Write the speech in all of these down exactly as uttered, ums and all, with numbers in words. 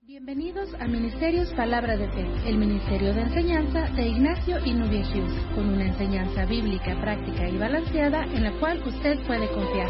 Bienvenidos a Ministerios Palabra de Fe, el ministerio de enseñanza de Ignacio y Nubia Hughes, con una enseñanza bíblica, práctica y balanceada en la cual usted puede confiar.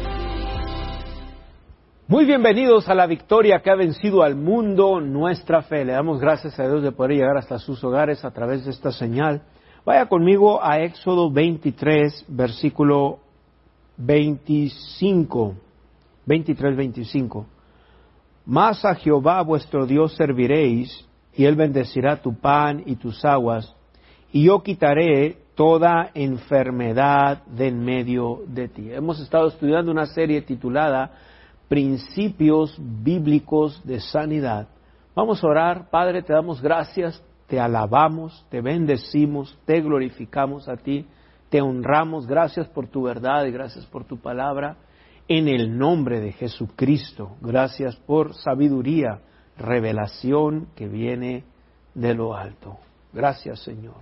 Muy bienvenidos a la victoria que ha vencido al mundo, nuestra fe. Le damos gracias a Dios de poder llegar hasta sus hogares a través de esta señal. Vaya conmigo a Éxodo veintitrés, versículo veinticinco, veintitrés, veinticinco. Mas a Jehová vuestro Dios serviréis, y Él bendecirá tu pan y tus aguas, y yo quitaré toda enfermedad de en medio de ti. Hemos estado estudiando una serie titulada Principios Bíblicos de Sanidad. Vamos a orar. Padre, te damos gracias, te alabamos, te bendecimos, te glorificamos a ti, te honramos. Gracias por tu verdad y gracias por tu palabra. En el nombre de Jesucristo, gracias por sabiduría, revelación que viene de lo alto. Gracias, Señor.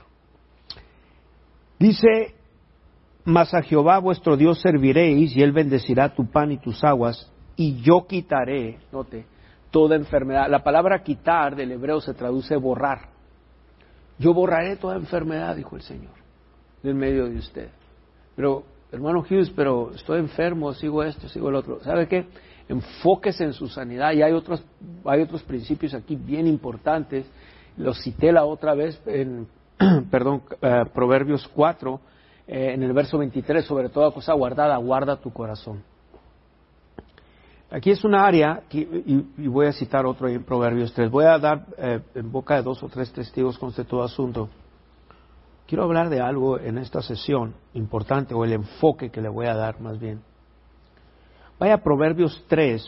Dice, mas a Jehová vuestro Dios serviréis, y Él bendecirá tu pan y tus aguas, y yo quitaré, note, toda enfermedad. La palabra quitar del hebreo se traduce borrar. Yo borraré toda enfermedad, dijo el Señor, en medio de usted. Pero hermano Hughes, pero estoy enfermo, sigo esto, sigo el otro. ¿Sabe qué? Enfóquese en su sanidad. Y hay otros, hay otros principios aquí bien importantes. Los cité la otra vez en, perdón, uh, Proverbios cuatro, eh, en el verso veintitrés, sobre toda cosa guardada, guarda tu corazón. Aquí es una área, que, y, y voy a citar otro en Proverbios tres. Voy a dar eh, en boca de dos o tres testigos con este todo asunto. Quiero hablar de algo en esta sesión importante, o el enfoque que le voy a dar más bien. Vaya a Proverbios tres,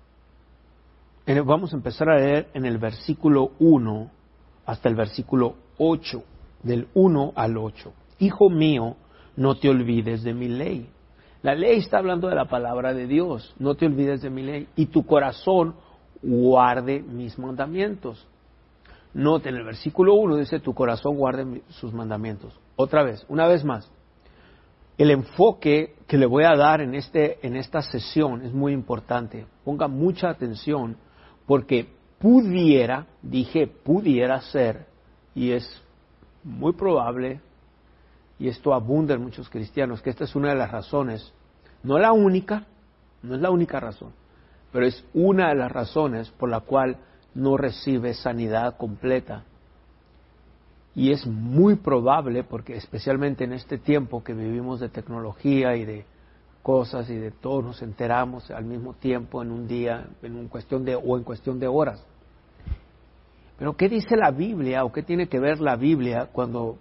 el, vamos a empezar a leer en el versículo uno hasta el versículo ocho, del uno al ocho. Hijo mío, no te olvides de mi ley. La ley está hablando de la palabra de Dios, no te olvides de mi ley, y tu corazón guarde mis mandamientos. Note, en el versículo uno dice, tu corazón guarde sus mandamientos. Otra vez, una vez más, el enfoque que le voy a dar en, este, en esta sesión es muy importante. Ponga mucha atención, porque pudiera, dije pudiera ser, y es muy probable, y esto abunda en muchos cristianos, que esta es una de las razones, no la única, no es la única razón, pero es una de las razones por la cual no recibe sanidad completa. Y es muy probable, porque especialmente en este tiempo que vivimos de tecnología y de cosas y de todo, nos enteramos al mismo tiempo en un día, en un cuestión de, o en cuestión de horas. Pero ¿qué dice la Biblia, o qué tiene que ver la Biblia cuando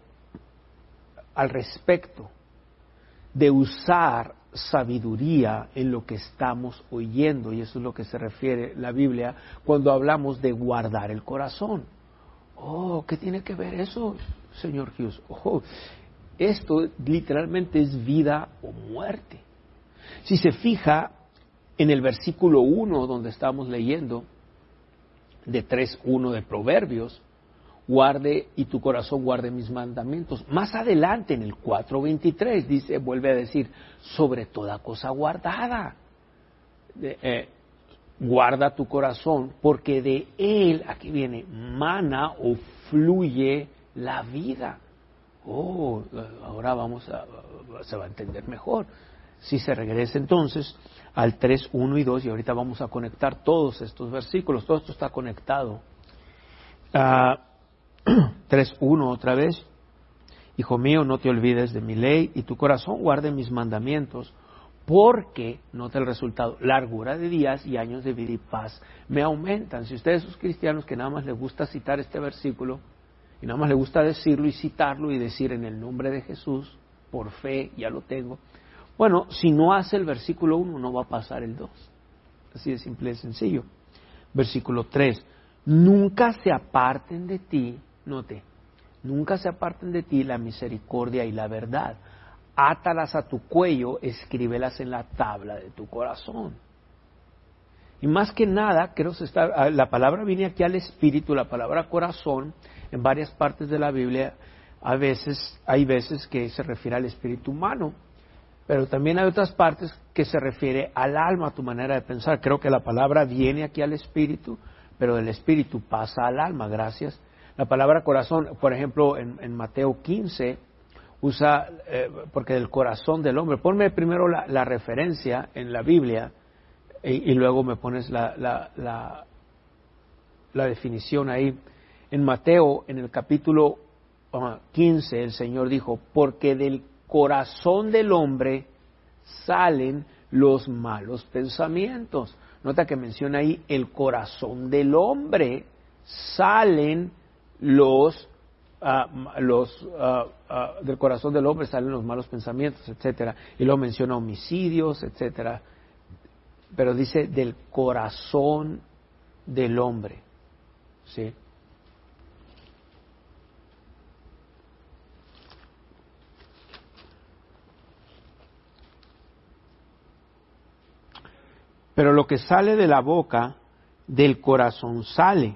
al respecto de usar sabiduría en lo que estamos oyendo? Y eso es lo que se refiere la Biblia cuando hablamos de guardar el corazón. Oh, ¿qué tiene que ver eso, señor Hughes? Oh, esto literalmente es vida o muerte. Si se fija en el versículo uno donde estamos leyendo de tres uno de Proverbios, guarde y tu corazón guarde mis mandamientos. Más adelante en el cuatro veintitrés dice, vuelve a decir, sobre toda cosa guardada. De, eh, guarda tu corazón, porque de él, aquí viene, mana o fluye la vida. Oh, ahora vamos a, se va a entender mejor. Si se regresa entonces al tres uno y dos, y ahorita vamos a conectar todos estos versículos, todo esto está conectado. Ah, tres uno otra vez, hijo mío, no te olvides de mi ley, y tu corazón guarde mis mandamientos, porque, nota el resultado, largura de días y años de vida y paz me aumentan. Si ustedes son cristianos que nada más les gusta citar este versículo, y nada más les gusta decirlo y citarlo y decir en el nombre de Jesús, por fe, ya lo tengo, bueno, si no hace el versículo uno, no va a pasar el dos. Así de simple y sencillo. Versículo tres, nunca se aparten de ti, note, nunca se aparten de ti la misericordia y la verdad. Átalas a tu cuello, escríbelas en la tabla de tu corazón. Y más que nada, creo que está, la palabra viene aquí al espíritu, la palabra corazón, en varias partes de la Biblia, a veces, hay veces que se refiere al espíritu humano, pero también hay otras partes que se refiere al alma, a tu manera de pensar. Creo que la palabra viene aquí al espíritu, pero del espíritu pasa al alma. Gracias. La palabra corazón, por ejemplo, en, en Mateo quince, usa, eh, porque del corazón del hombre. Ponme primero la, la referencia en la Biblia y, y luego me pones la, la, la, la definición ahí. En Mateo, en el capítulo uh, quince, el Señor dijo, porque del corazón del hombre salen los malos pensamientos. Nota que menciona ahí el corazón del hombre, salen los, uh, los uh, uh, del corazón del hombre salen los malos pensamientos, etcétera. Y luego menciona homicidios, etcétera. Pero dice del corazón del hombre, ¿sí? Pero lo que sale de la boca, del corazón sale.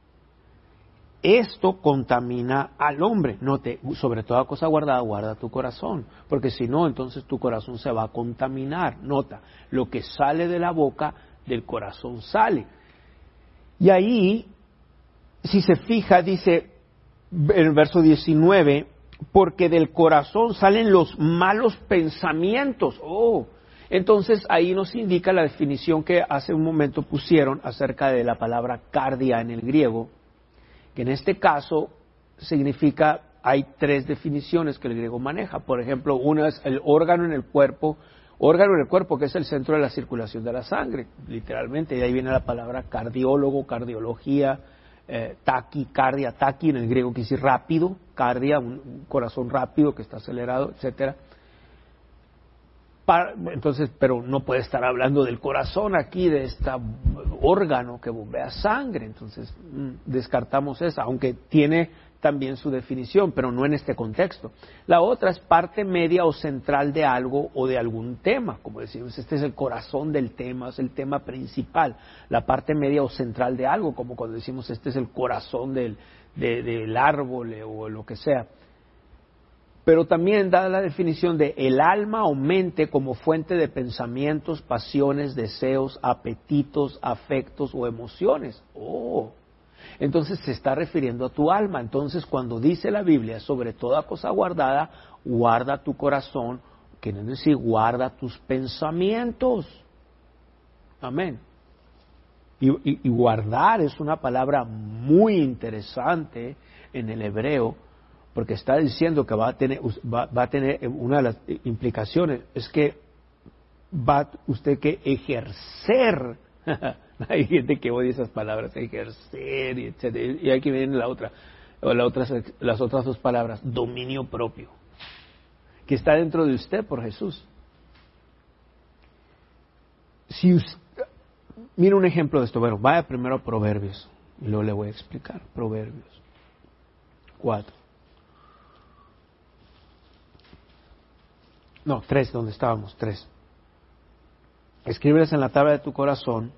Esto contamina al hombre. Note, sobre toda cosa guardada, guarda tu corazón. Porque si no, entonces tu corazón se va a contaminar. Nota, lo que sale de la boca, del corazón sale. Y ahí, si se fija, dice en el verso diecinueve, porque del corazón salen los malos pensamientos. Oh, entonces ahí nos indica la definición que hace un momento pusieron acerca de la palabra cardia en el griego, que en este caso significa, hay tres definiciones que el griego maneja. Por ejemplo, una es el órgano en el cuerpo, órgano en el cuerpo que es el centro de la circulación de la sangre, literalmente, y ahí viene la palabra cardiólogo, cardiología, eh, taquicardia, taqui en el griego quiere decir rápido, cardia, un, un corazón rápido que está acelerado, etcétera. Para, entonces, pero no puede estar hablando del corazón aquí, de este órgano que bombea sangre, entonces mmm, descartamos esa, aunque tiene también su definición, pero no en este contexto. La otra es parte media o central de algo o de algún tema, como decimos, este es el corazón del tema, es el tema principal, la parte media o central de algo, como cuando decimos este es el corazón del, de, del árbol o lo que sea. Pero también da la definición de el alma o mente como fuente de pensamientos, pasiones, deseos, apetitos, afectos o emociones. Oh, entonces se está refiriendo a tu alma. Entonces cuando dice la Biblia sobre toda cosa guardada, guarda tu corazón, quiere decir guarda tus pensamientos. Amén. Y, y, y guardar es una palabra muy interesante en el hebreo, porque está diciendo que va a tener, va, va a tener una de las implicaciones, es que va usted que ejercer, hay gente que odia esas palabras, ejercer, y etcétera, y aquí viene la otra, o la otra, las otras dos palabras, dominio propio, que está dentro de usted por Jesús. Si usted, mira un ejemplo de esto, bueno, vaya primero a Proverbios, y luego le voy a explicar, Proverbios cuatro. No, tres, donde estábamos, tres. Escríbeles en la tabla de tu corazón,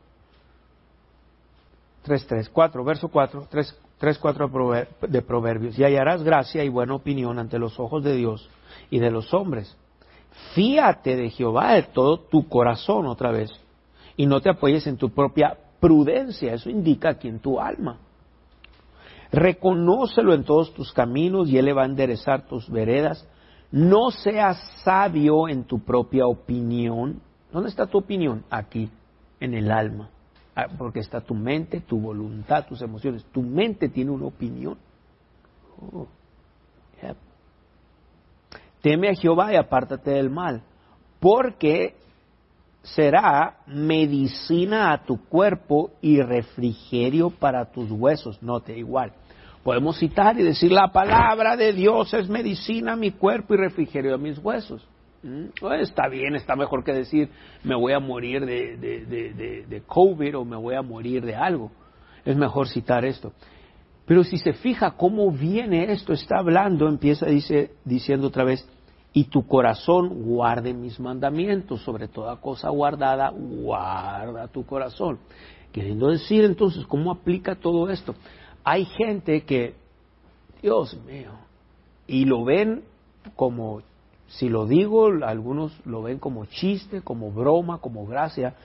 tres, tres, cuatro, verso cuatro, tres, tres, cuatro de Proverbios, y hallarás gracia y buena opinión ante los ojos de Dios y de los hombres. Fíate de Jehová de todo tu corazón, otra vez, y no te apoyes en tu propia prudencia, eso indica aquí en tu alma. Reconócelo en todos tus caminos y Él le va a enderezar tus veredas. No seas sabio en tu propia opinión. ¿Dónde está tu opinión? Aquí, en el alma. Porque está tu mente, tu voluntad, tus emociones. Tu mente tiene una opinión. Oh, yeah. Teme a Jehová y apártate del mal, porque será medicina a tu cuerpo y refrigerio para tus huesos. Note, igual. Podemos citar y decir la palabra de Dios es medicina a mi cuerpo y refrigerio a mis huesos. ¿Mm? Bueno, está bien, está mejor que decir me voy a morir de, de, de, de, de COVID o me voy a morir de algo. Es mejor citar esto. Pero si se fija cómo viene esto, está hablando, empieza dice, diciendo otra vez, y tu corazón guarde mis mandamientos, sobre toda cosa guardada, guarda tu corazón. Queriendo decir entonces, ¿cómo aplica todo esto? Hay gente que, Dios mío, y lo ven como, si lo digo, algunos lo ven como chiste, como broma, como gracia,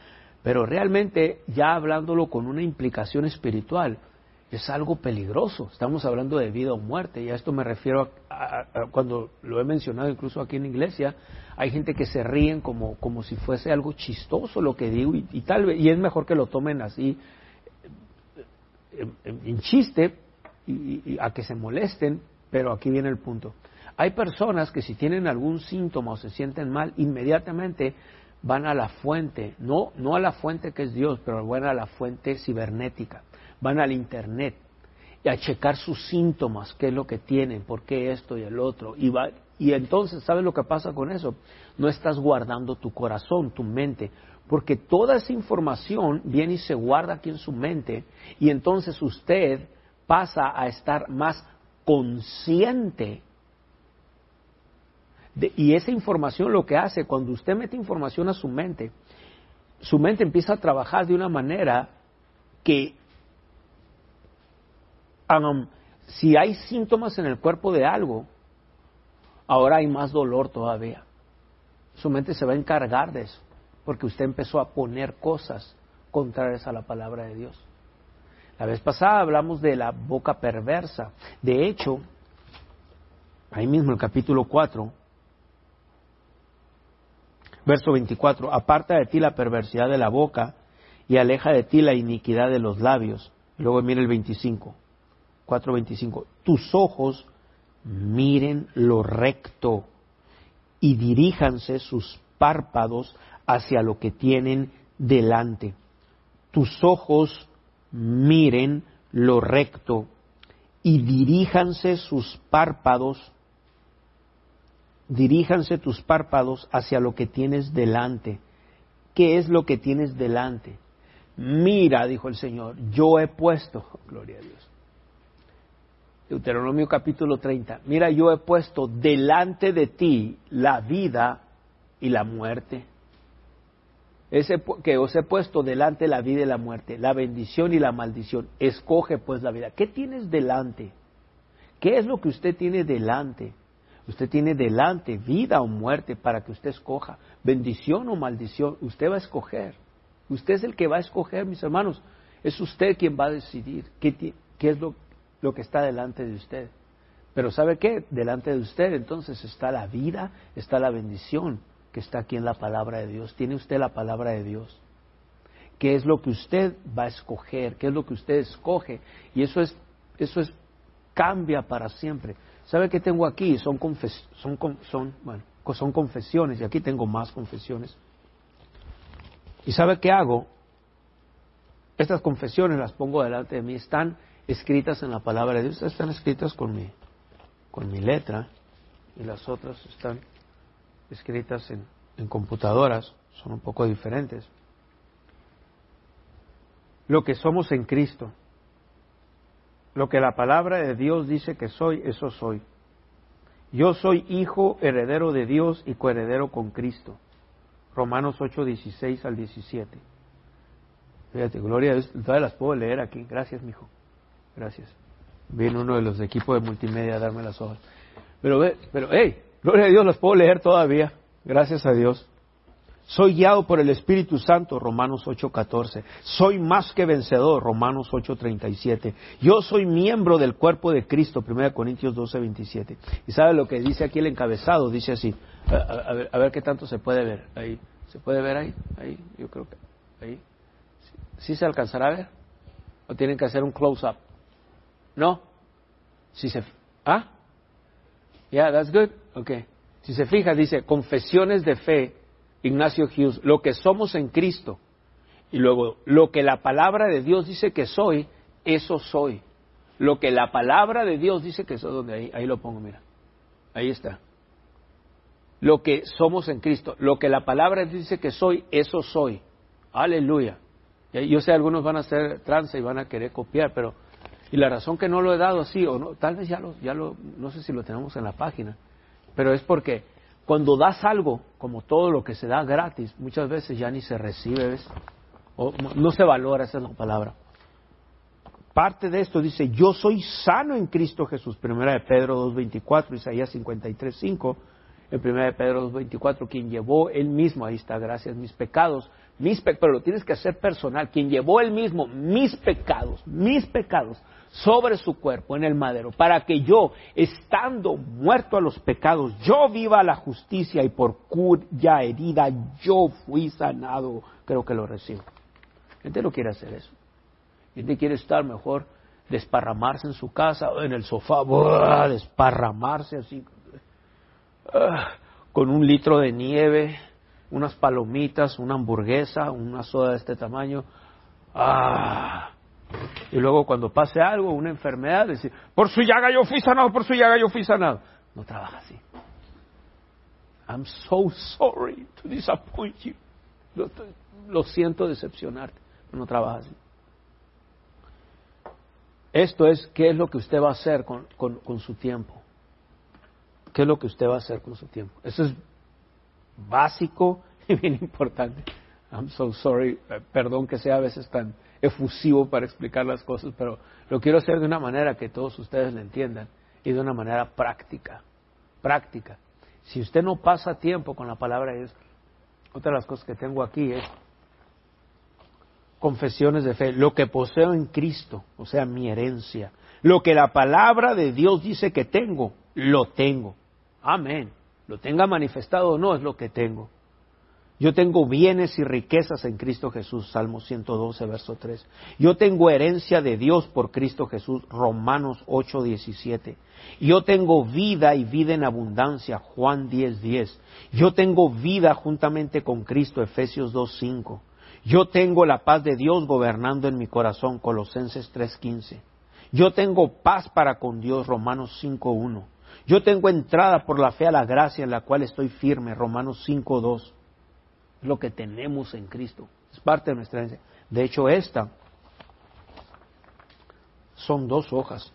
Pero realmente, ya hablándolo con una implicación espiritual, es algo peligroso. Estamos hablando de vida o muerte, y a esto me refiero a, a, a cuando lo he mencionado incluso aquí en la iglesia. Hay gente que se ríen como, como si fuese algo chistoso lo que digo, y, y tal vez, y es mejor que lo tomen así en, en, en chiste, y, y a que se molesten, pero aquí viene el punto. Hay personas que si tienen algún síntoma o se sienten mal, inmediatamente van a la fuente, no, no a la fuente que es Dios, pero van a la fuente cibernética, van al internet y a checar sus síntomas, qué es lo que tienen, por qué esto y el otro, y, va, y entonces, ¿sabes lo que pasa con eso? No estás guardando tu corazón, tu mente, porque toda esa información viene y se guarda aquí en su mente, y entonces usted pasa a estar más consciente. De, y esa información lo que hace, cuando usted mete información a su mente, su mente empieza a trabajar de una manera que, um, si hay síntomas en el cuerpo de algo, ahora hay más dolor todavía. Su mente se va a encargar de eso, porque usted empezó a poner cosas contrarias a la palabra de Dios. La vez pasada hablamos de la boca perversa. De hecho, ahí mismo el capítulo cuatro, verso veinticuatro, aparta de ti la perversidad de la boca y aleja de ti la iniquidad de los labios. Y luego mira el veinticinco, cuatro veinticinco, tus ojos miren lo recto y diríjanse sus párpados hacia lo que tienen delante. Tus ojos miren lo recto y diríjanse sus párpados Diríjanse tus párpados hacia lo que tienes delante. ¿Qué es lo que tienes delante? Mira, dijo el Señor, yo he puesto, gloria a Dios. Deuteronomio capítulo treinta, mira, yo he puesto delante de ti la vida y la muerte. Ese que os he puesto delante la vida y la muerte, la bendición y la maldición. Escoge pues la vida. ¿Qué tienes delante? ¿Qué es lo que usted tiene delante? Usted tiene delante vida o muerte para que usted escoja, bendición o maldición, usted va a escoger. Usted es el que va a escoger, mis hermanos. Es usted quien va a decidir qué, qué es lo, lo que está delante de usted. Pero ¿sabe qué? Delante de usted entonces está la vida, está la bendición que está aquí en la palabra de Dios. Tiene usted la palabra de Dios. ¿Qué es lo que usted va a escoger? ¿Qué es lo que usted escoge? Y eso es, eso es, cambia para siempre. ¿Sabe qué tengo aquí? Son, confes son, son, bueno, son confesiones, y aquí tengo más confesiones. ¿Y sabe qué hago? Estas confesiones las pongo delante de mí, están escritas en la palabra de Dios, están escritas con mi, con mi letra, y las otras están escritas en, en computadoras, son un poco diferentes. Lo que somos en Cristo. Lo que la palabra de Dios dice que soy, eso soy. Yo soy hijo, heredero de Dios y coheredero con Cristo. Romanos ocho, dieciséis al diecisiete. Fíjate, gloria a Dios, todas las puedo leer aquí. Gracias, mijo. Gracias. Viene uno de los de equipo de multimedia a darme las hojas. Pero, pero, hey, gloria a Dios, las puedo leer todavía. Gracias a Dios. Soy guiado por el Espíritu Santo, Romanos ocho, catorce. Soy más que vencedor, Romanos ocho, treinta y siete. Yo soy miembro del cuerpo de Cristo, primera Corintios doce, veintisiete. ¿Y sabe lo que dice aquí el encabezado? Dice así, a, a, a, ver, a ver qué tanto se puede ver. Ahí, ¿se puede ver ahí? Ahí, yo creo que ahí. ¿Sí, ¿sí se alcanzará a ver? ¿O tienen que hacer un close-up? ¿No? Si se... ¿Ah? Yeah, that's good. Okay. Si se fija, dice, confesiones de fe, Ignacio Hughes, lo que somos en Cristo, y luego lo que la palabra de Dios dice que soy, eso soy. Lo que la palabra de Dios dice que soy, donde ahí, ahí lo pongo, mira, ahí está. Lo que somos en Cristo, lo que la palabra dice que soy, eso soy. Aleluya. Yo sé, algunos van a hacer trance y van a querer copiar, pero y la razón que no lo he dado así, o no, tal vez ya lo, ya lo, no sé si lo tenemos en la página, pero es porque cuando das algo, como todo lo que se da gratis, muchas veces ya ni se recibe, ¿ves? O no se valora, esa es la palabra. Parte de esto dice, yo soy sano en Cristo Jesús, primera de Pedro dos, veinticuatro, Isaías cincuenta y tres, cinco, en primera de Pedro dos veinticuatro, quien llevó él mismo, ahí está, gracias, mis pecados, mis pe pero lo tienes que hacer personal, quien llevó él mismo mis pecados, mis pecados, sobre su cuerpo en el madero, para que yo, estando muerto a los pecados, yo viva la justicia y por cuya herida yo fui sanado. Creo que lo recibo. Gente no quiere hacer eso. Gente quiere estar mejor, desparramarse en su casa, en el sofá, ¡buah! Desparramarse así, uh, con un litro de nieve, unas palomitas, una hamburguesa, una soda de este tamaño. ¡Ah! Y luego cuando pase algo, una enfermedad, decir, por su llaga yo fui sanado, por su llaga yo fui sanado. No trabaja así. I'm so sorry to disappoint you. Lo, lo siento decepcionarte, pero no trabaja así. Esto es, ¿qué es lo que usted va a hacer con, con, con su tiempo? ¿Qué es lo que usted va a hacer con su tiempo? Eso es básico y bien importante. I'm so sorry, perdón que sea a veces tan efusivo para explicar las cosas, pero lo quiero hacer de una manera que todos ustedes lo entiendan y de una manera práctica, práctica. Si usted no pasa tiempo con la palabra de Dios, otra de las cosas que tengo aquí es confesiones de fe, lo que poseo en Cristo, o sea, mi herencia, lo que la palabra de Dios dice que tengo, lo tengo. Amén. Lo tenga manifestado o no, es lo que tengo. Yo tengo bienes y riquezas en Cristo Jesús, Salmo ciento doce, verso tres. Yo tengo herencia de Dios por Cristo Jesús, Romanos ocho, diecisiete. Yo tengo vida y vida en abundancia, Juan diez, diez. Yo tengo vida juntamente con Cristo, Efesios dos, cinco. Yo tengo la paz de Dios gobernando en mi corazón, Colosenses tres, quince. Yo tengo paz para con Dios, Romanos cinco, uno. Yo tengo entrada por la fe a la gracia en la cual estoy firme, Romanos cinco, dos. Lo que tenemos en Cristo, es parte de nuestra herencia. De hecho, esta son dos hojas.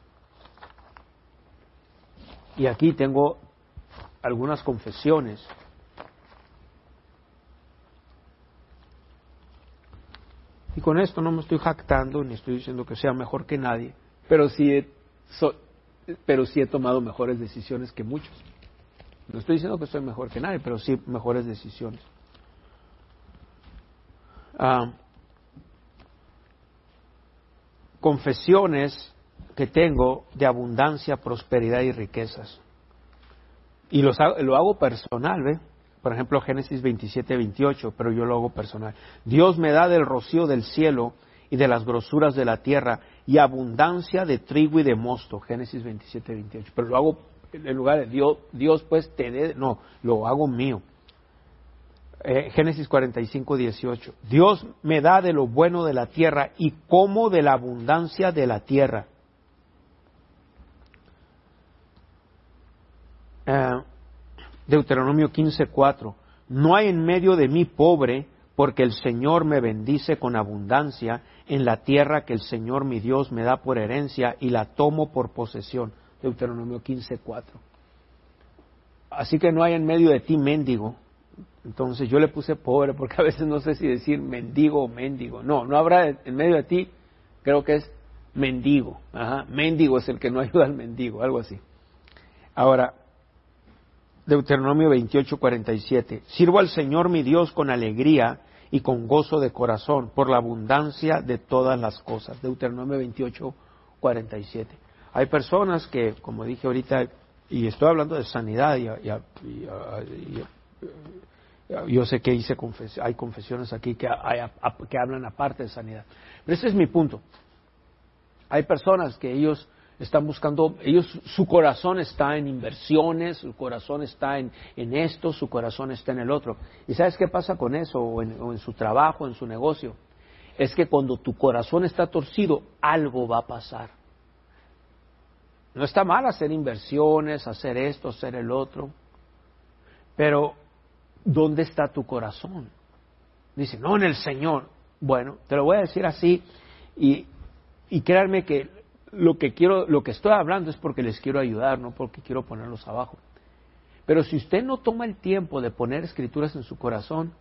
Y aquí tengo algunas confesiones. Y con esto no me estoy jactando, ni estoy diciendo que sea mejor que nadie, pero sí he, so, pero sí he tomado mejores decisiones que muchos. No estoy diciendo que soy mejor que nadie, pero sí mejores decisiones. Uh, confesiones que tengo de abundancia, prosperidad y riquezas. Y los hago, lo hago personal, ¿ve? Por ejemplo, Génesis veintisiete, veintiocho, pero yo lo hago personal. Dios me da del rocío del cielo y de las grosuras de la tierra y abundancia de trigo y de mosto. Génesis veintisiete, veintiocho. Pero lo hago en lugar de Dios, Dios pues te dé, no, lo hago mío. Eh, Génesis cuarenta y cinco, dieciocho. Dios me da de lo bueno de la tierra y como de la abundancia de la tierra. Eh, Deuteronomio quince, cuatro. No hay en medio de mí pobre, porque el Señor me bendice con abundancia en la tierra que el Señor mi Dios me da por herencia y la tomo por posesión. Deuteronomio quince, cuatro. Así que no hay en medio de ti mendigo. Entonces yo le puse pobre porque a veces no sé si decir mendigo o mendigo. No, no habrá en medio de ti, creo que es mendigo. Ajá. Mendigo es el que no ayuda al mendigo, algo así. Ahora, Deuteronomio veintiocho, cuarenta y siete. Sirvo al Señor mi Dios con alegría y con gozo de corazón, por la abundancia de todas las cosas. Deuteronomio veintiocho, cuarenta y siete. Hay personas que, como dije ahorita, y estoy hablando de sanidad, y, y, y, y, y yo sé que hice confes- hay confesiones aquí que, hay, que hablan aparte de sanidad. Pero ese es mi punto. Hay personas que ellos están buscando, ellos, su corazón está en inversiones, su corazón está en, en esto, su corazón está en el otro. ¿Y sabes qué pasa con eso? O en, o en su trabajo, en su negocio. Es que cuando tu corazón está torcido, algo va a pasar. No está mal hacer inversiones, hacer esto, hacer el otro. Pero, ¿dónde está tu corazón? Dice, no, en el Señor. Bueno, te lo voy a decir así y, y créanme que lo que quiero, lo que estoy hablando es porque les quiero ayudar, no porque quiero ponerlos abajo. Pero si usted no toma el tiempo de poner escrituras en su corazón,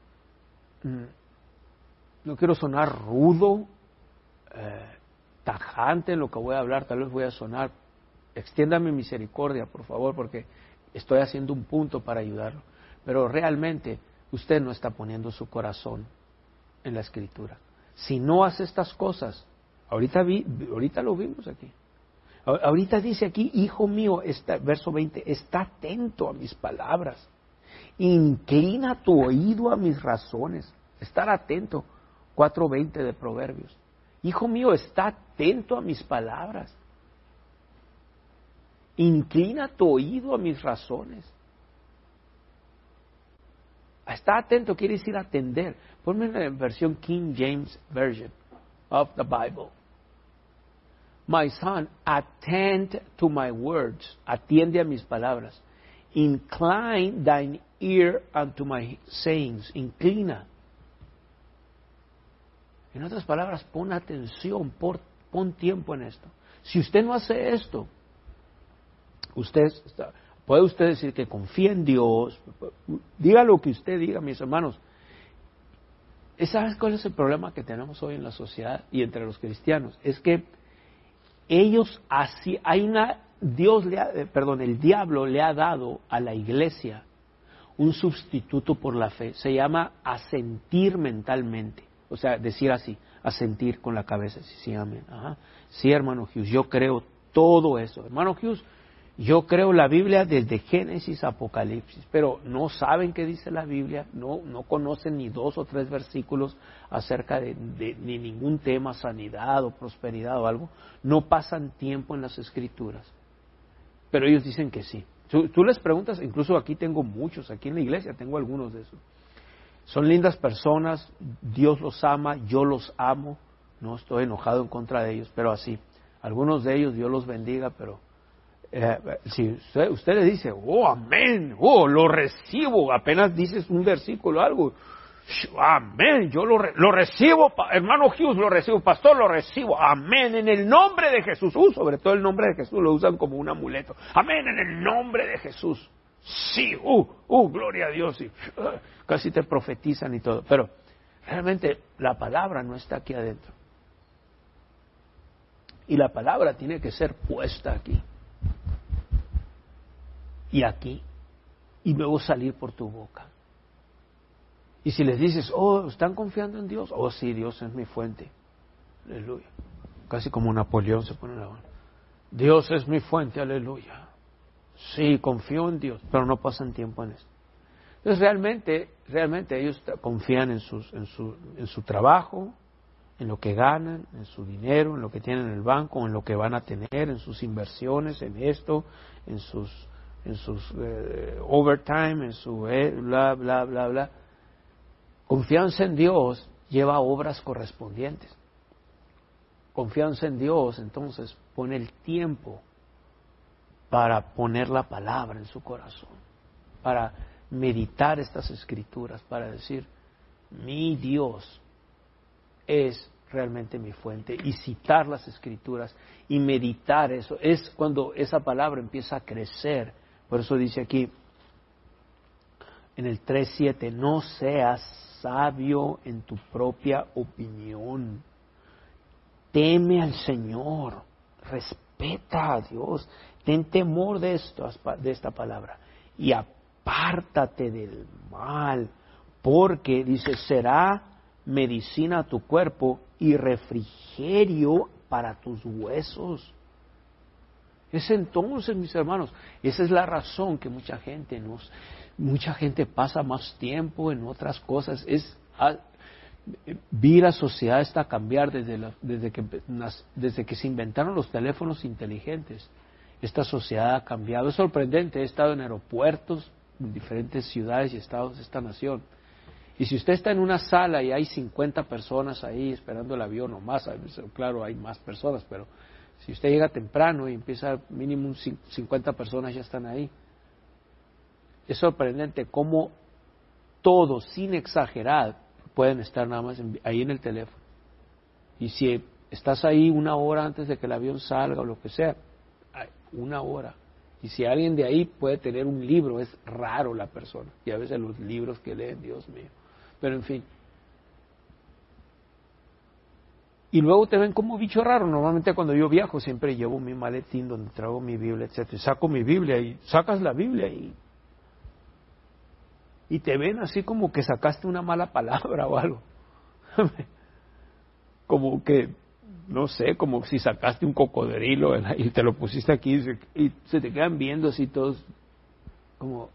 no quiero sonar rudo, eh, tajante en lo que voy a hablar, tal vez voy a sonar, extiéndame misericordia, por favor, porque Estoy haciendo un punto para ayudarlo. Pero realmente usted no está poniendo su corazón en la Escritura. Si no hace estas cosas, ahorita, vi, ahorita lo vimos aquí. Ahorita dice aquí, hijo mío, está, verso veinte, está atento a mis palabras. Inclina tu oído a mis razones. Estar atento. cuatro veinte de Proverbios. Hijo mío, está atento a mis palabras. Inclina tu oído a mis razones. Está atento quiere decir atender. Ponme en la versión King James Version of the Bible. My son, attend to my words. Atiende a mis palabras. Incline thine ear unto my sayings. Inclina. En otras palabras, pon atención, pon, pon tiempo en esto. Si usted no hace esto, usted está, puede usted decir que confía en Dios, diga lo que usted diga, mis hermanos. ¿Sabes cuál es el problema que tenemos hoy en la sociedad y entre los cristianos? Es que ellos así, hay una, Dios le ha, perdón, el diablo le ha dado a la iglesia un sustituto por la fe. Se llama asentir mentalmente. O sea, decir así, asentir con la cabeza. Sí, sí, amén. Ajá. Sí, hermano Hughes, yo creo todo eso. Hermano Hughes, yo creo la Biblia desde Génesis a Apocalipsis, pero no saben qué dice la Biblia, no, no conocen ni dos o tres versículos acerca de, de ni ningún tema, sanidad o prosperidad o algo. No pasan tiempo en las Escrituras, pero ellos dicen que sí. Tú, tú les preguntas, incluso aquí tengo muchos, aquí en la iglesia tengo algunos de esos. Son lindas personas, Dios los ama, yo los amo, no estoy enojado en contra de ellos, pero así, algunos de ellos Dios los bendiga, pero eh, si usted, usted le dice, oh, amén, oh, lo recibo, apenas dices un versículo o algo, amén, yo lo, re, lo recibo, hermano Hughes, lo recibo, pastor, lo recibo, amén, en el nombre de Jesús, uh, sobre todo el nombre de Jesús lo usan como un amuleto, amén, en el nombre de Jesús. Sí, uh, uh, gloria a Dios, y, uh, casi te profetizan y todo, pero realmente la palabra no está aquí adentro. Y la palabra tiene que ser puesta aquí, y aquí, y luego salir por tu boca. Y si les dices, oh, ¿están confiando en Dios? Oh, sí, Dios es mi fuente. Aleluya. Casi como Napoleón se pone la mano. Dios es mi fuente, aleluya. Sí, confío en Dios, pero no pasan tiempo en eso. Entonces realmente, realmente ellos confían en, sus, en, su, en su trabajo, en lo que ganan, en su dinero, en lo que tienen en el banco, en lo que van a tener, en sus inversiones, en esto, en sus, en sus eh, overtime, en su eh, bla, bla, bla, bla. Confianza en Dios lleva obras correspondientes. Confianza en Dios, entonces, pone el tiempo para poner la palabra en su corazón, para meditar estas escrituras, para decir, mi Dios es realmente mi fuente, y citar las escrituras y meditar eso, es cuando esa palabra empieza a crecer. Por eso dice aquí, en el tres siete, no seas sabio en tu propia opinión, teme al Señor, respeta a Dios, ten temor de, esto, de esta palabra y apártate del mal, porque, dice, será medicina a tu cuerpo y refrigerio para tus huesos. Es entonces, mis hermanos, esa es la razón que mucha gente nos, mucha gente pasa más tiempo en otras cosas. Es a, vi la sociedad está a cambiar desde, la, desde, que, desde que se inventaron los teléfonos inteligentes. Esta sociedad ha cambiado. Es sorprendente, he estado en aeropuertos, en diferentes ciudades y estados de esta nación. Y si usted está en una sala y hay cincuenta personas ahí esperando el avión o más, claro, hay más personas, pero si usted llega temprano y empieza mínimo cincuenta personas ya están ahí. Es sorprendente cómo todos, sin exagerar, pueden estar nada más en, ahí en el teléfono. Y si estás ahí una hora antes de que el avión salga o lo que sea, una hora. Y si alguien de ahí puede tener un libro, es raro la persona. Y a veces los libros que leen, Dios mío. Pero en fin. Y luego te ven como bicho raro. Normalmente cuando yo viajo siempre llevo mi maletín donde traigo mi Biblia, etcétera. Y saco mi Biblia y sacas la Biblia y, y te ven así como que sacaste una mala palabra o algo. Como que, no sé, como si sacaste un cocodrilo y te lo pusiste aquí y se, y se te quedan viendo así todos como,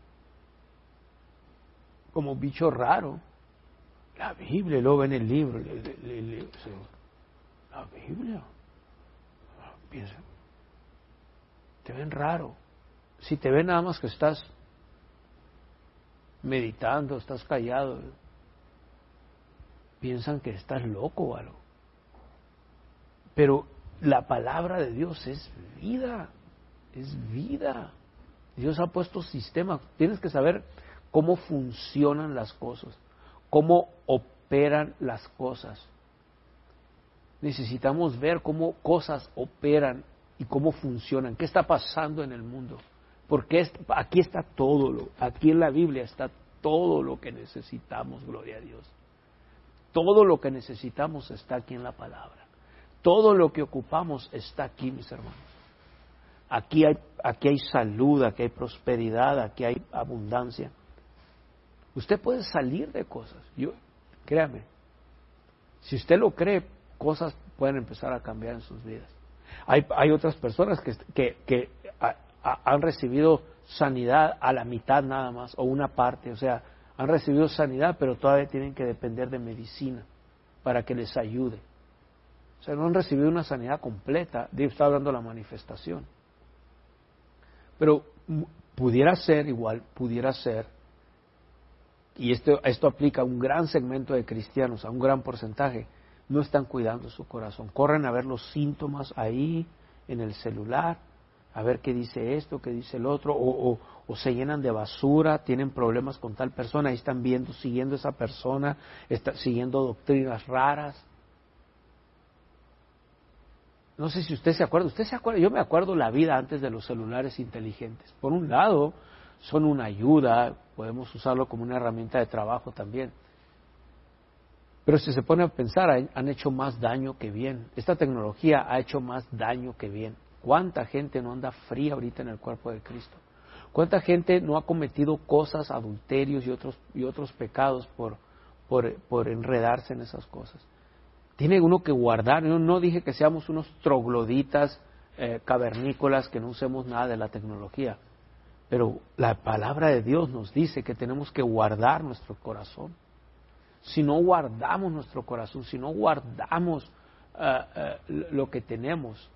como bicho raro. La Biblia, luego ven el libro, le, le, le, le, la Biblia, piensa, te ven raro. Si te ven nada más que estás meditando, estás callado, piensan que estás loco o algo. Pero la palabra de Dios es vida, es vida. Dios ha puesto sistemas. Tienes que saber cómo funcionan las cosas, cómo operan las cosas. Necesitamos ver cómo cosas operan y cómo funcionan, qué está pasando en el mundo. Porque aquí está todo, lo, aquí en la Biblia está todo lo que necesitamos, gloria a Dios. Todo lo que necesitamos está aquí en la palabra. Todo lo que ocupamos está aquí, mis hermanos. Aquí hay, aquí hay salud, aquí hay prosperidad, aquí hay abundancia. Usted puede salir de cosas. Yo, créame, si usted lo cree, cosas pueden empezar a cambiar en sus vidas. Hay, hay otras personas que, que, que a, a, han recibido sanidad a la mitad nada más, o una parte, o sea, han recibido sanidad, pero todavía tienen que depender de medicina para que les ayude. O sea, no han recibido una sanidad completa. Dios está hablando de la manifestación. Pero pudiera ser igual, pudiera ser, y esto, esto aplica a un gran segmento de cristianos, a un gran porcentaje, no están cuidando su corazón. Corren a ver los síntomas ahí en el celular, a ver qué dice esto, qué dice el otro, o, o, o se llenan de basura, tienen problemas con tal persona, ahí están viendo, siguiendo a esa persona, está, siguiendo doctrinas raras. No sé si usted se acuerda, usted se acuerda, yo me acuerdo la vida antes de los celulares inteligentes. Por un lado, son una ayuda, podemos usarlo como una herramienta de trabajo también. Pero si se pone a pensar, han hecho más daño que bien. Esta tecnología ha hecho más daño que bien. ¿Cuánta gente no anda fría ahorita en el cuerpo de Cristo? ¿Cuánta gente no ha cometido cosas, adulterios y otros, y otros pecados por, por, por enredarse en esas cosas? Tiene uno que guardar. Yo no dije que seamos unos trogloditas eh, cavernícolas que no usemos nada de la tecnología, pero la palabra de Dios nos dice que tenemos que guardar nuestro corazón. Si no guardamos nuestro corazón, si no guardamos uh, uh, lo que tenemos,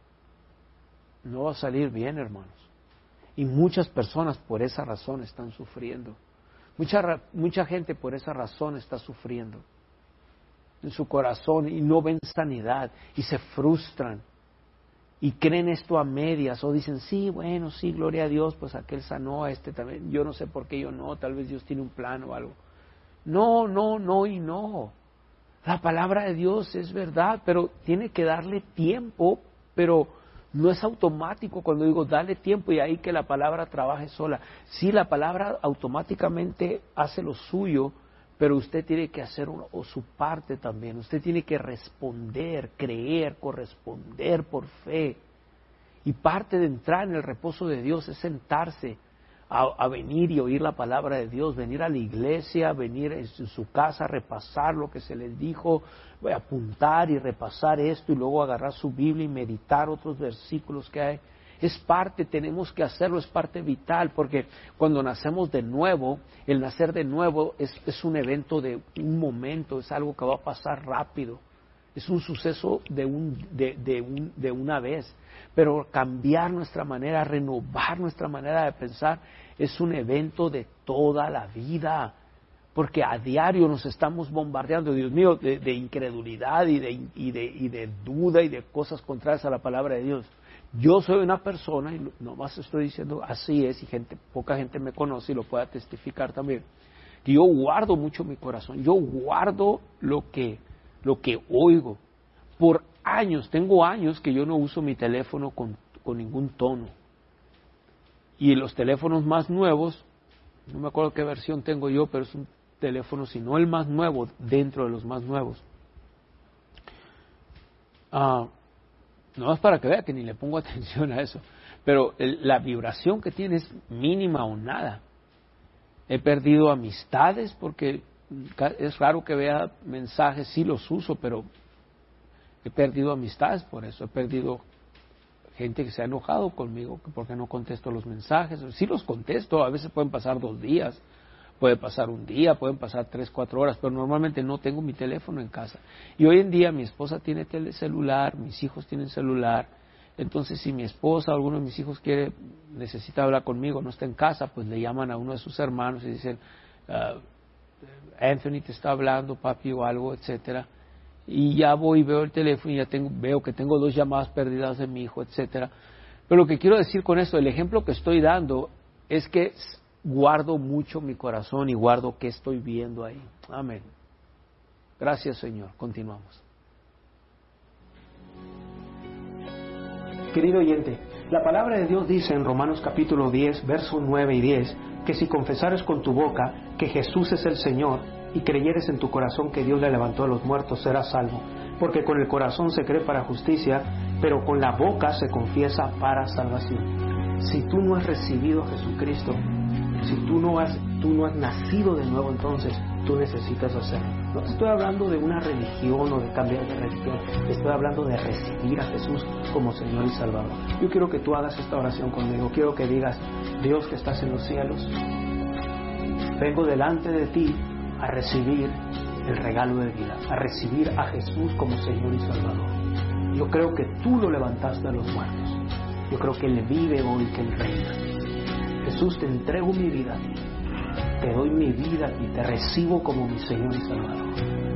no va a salir bien, hermanos. Y muchas personas por esa razón están sufriendo. Mucha, mucha gente por esa razón está sufriendo en su corazón y no ven sanidad y se frustran y creen esto a medias o dicen, sí, bueno, sí, gloria a Dios, pues aquel sanó, a este también, yo no sé por qué yo no, tal vez Dios tiene un plan o algo. No, no, no y no. La palabra de Dios es verdad, pero tiene que darle tiempo, pero no es automático cuando digo dale tiempo y ahí que la palabra trabaje sola. Sí, la palabra automáticamente hace lo suyo, pero usted tiene que hacer uno, o su parte también. Usted tiene que responder, creer, corresponder por fe. Y parte de entrar en el reposo de Dios es sentarse a, a venir y oír la palabra de Dios, venir a la iglesia, venir en su, su casa, repasar lo que se les dijo, apuntar y repasar esto y luego agarrar su Biblia y meditar otros versículos que hay. Es parte, tenemos que hacerlo, es parte vital, porque cuando nacemos de nuevo, el nacer de nuevo es, es un evento de un momento, es algo que va a pasar rápido, es un suceso de, un, de, de, un, de una vez, pero cambiar nuestra manera, renovar nuestra manera de pensar, es un evento de toda la vida, porque a diario nos estamos bombardeando, Dios mío, de, de incredulidad y de, y, de, y de duda y de cosas contrarias a la palabra de Dios. Yo soy una persona, y nomás estoy diciendo así es, y gente, poca gente me conoce y lo pueda testificar también, que yo guardo mucho mi corazón, yo guardo lo que, lo que oigo. Por años, tengo años que yo no uso mi teléfono con, con ningún tono. Y los teléfonos más nuevos, no me acuerdo qué versión tengo yo, pero es un teléfono, si no el más nuevo, dentro de los más nuevos. Uh, no es para que vea que ni le pongo atención a eso, pero el, la vibración que tiene es mínima o nada. He perdido amistades porque es raro que vea mensajes, sí los uso, pero he perdido amistades por eso. He perdido gente que se ha enojado conmigo porque no contesto los mensajes. Sí los contesto, a veces pueden pasar dos días, puede pasar un día, pueden pasar tres, cuatro horas, pero normalmente no tengo mi teléfono en casa. Y hoy en día mi esposa tiene celular, mis hijos tienen celular. Entonces, si mi esposa o alguno de mis hijos quiere, necesita hablar conmigo, no está en casa, pues le llaman a uno de sus hermanos y dicen, uh, Anthony te está hablando, papi, o algo, etcétera. Y ya voy y veo el teléfono y ya tengo, veo que tengo dos llamadas perdidas de mi hijo, etcétera. Pero lo que quiero decir con esto, el ejemplo que estoy dando es que guardo mucho mi corazón y guardo qué estoy viendo ahí. Amén. Gracias, Señor. Continuamos. Querido oyente, la palabra de Dios dice en Romanos capítulo diez, versos nueve y diez, que si confesares con tu boca que Jesús es el Señor y creyeres en tu corazón que Dios le levantó a los muertos, serás salvo. Porque con el corazón se cree para justicia, pero con la boca se confiesa para salvación. Si tú no has recibido a Jesucristo, si tú no has, tú no has nacido de nuevo, entonces tú necesitas hacerlo. No te estoy hablando de una religión o de cambiar de religión, te estoy hablando de recibir a Jesús como Señor y Salvador. Yo quiero que tú hagas esta oración conmigo, quiero que digas, Dios que estás en los cielos, vengo delante de ti a recibir el regalo de vida, a recibir a Jesús como Señor y Salvador. Yo creo que tú lo levantaste a los muertos, yo creo que Él vive hoy, que Él reina. Jesús, te entrego mi vida a ti, te doy mi vida y te recibo como mi Señor y Salvador.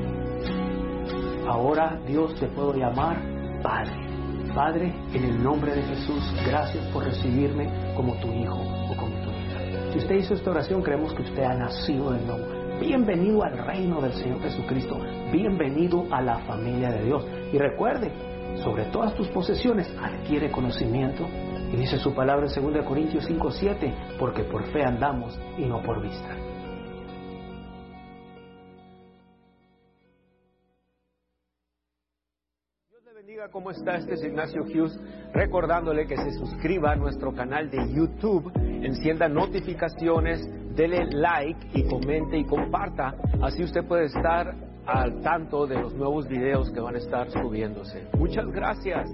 Ahora, Dios, te puedo llamar Padre. Padre, en el nombre de Jesús, gracias por recibirme como tu hijo o como tu hija. Si usted hizo esta oración, creemos que usted ha nacido de nuevo. Bienvenido al reino del Señor Jesucristo. Bienvenido a la familia de Dios. Y recuerde, sobre todas tus posesiones, adquiere conocimiento. Y dice su palabra en segunda Corintios cinco siete, porque por fe andamos y no por vista. Dios le bendiga, ¿cómo está? Este es Ignacio Hughes, recordándole que se suscriba a nuestro canal de YouTube, encienda notificaciones, dele like y comente y comparta. Así usted puede estar al tanto de los nuevos videos que van a estar subiéndose. Muchas gracias.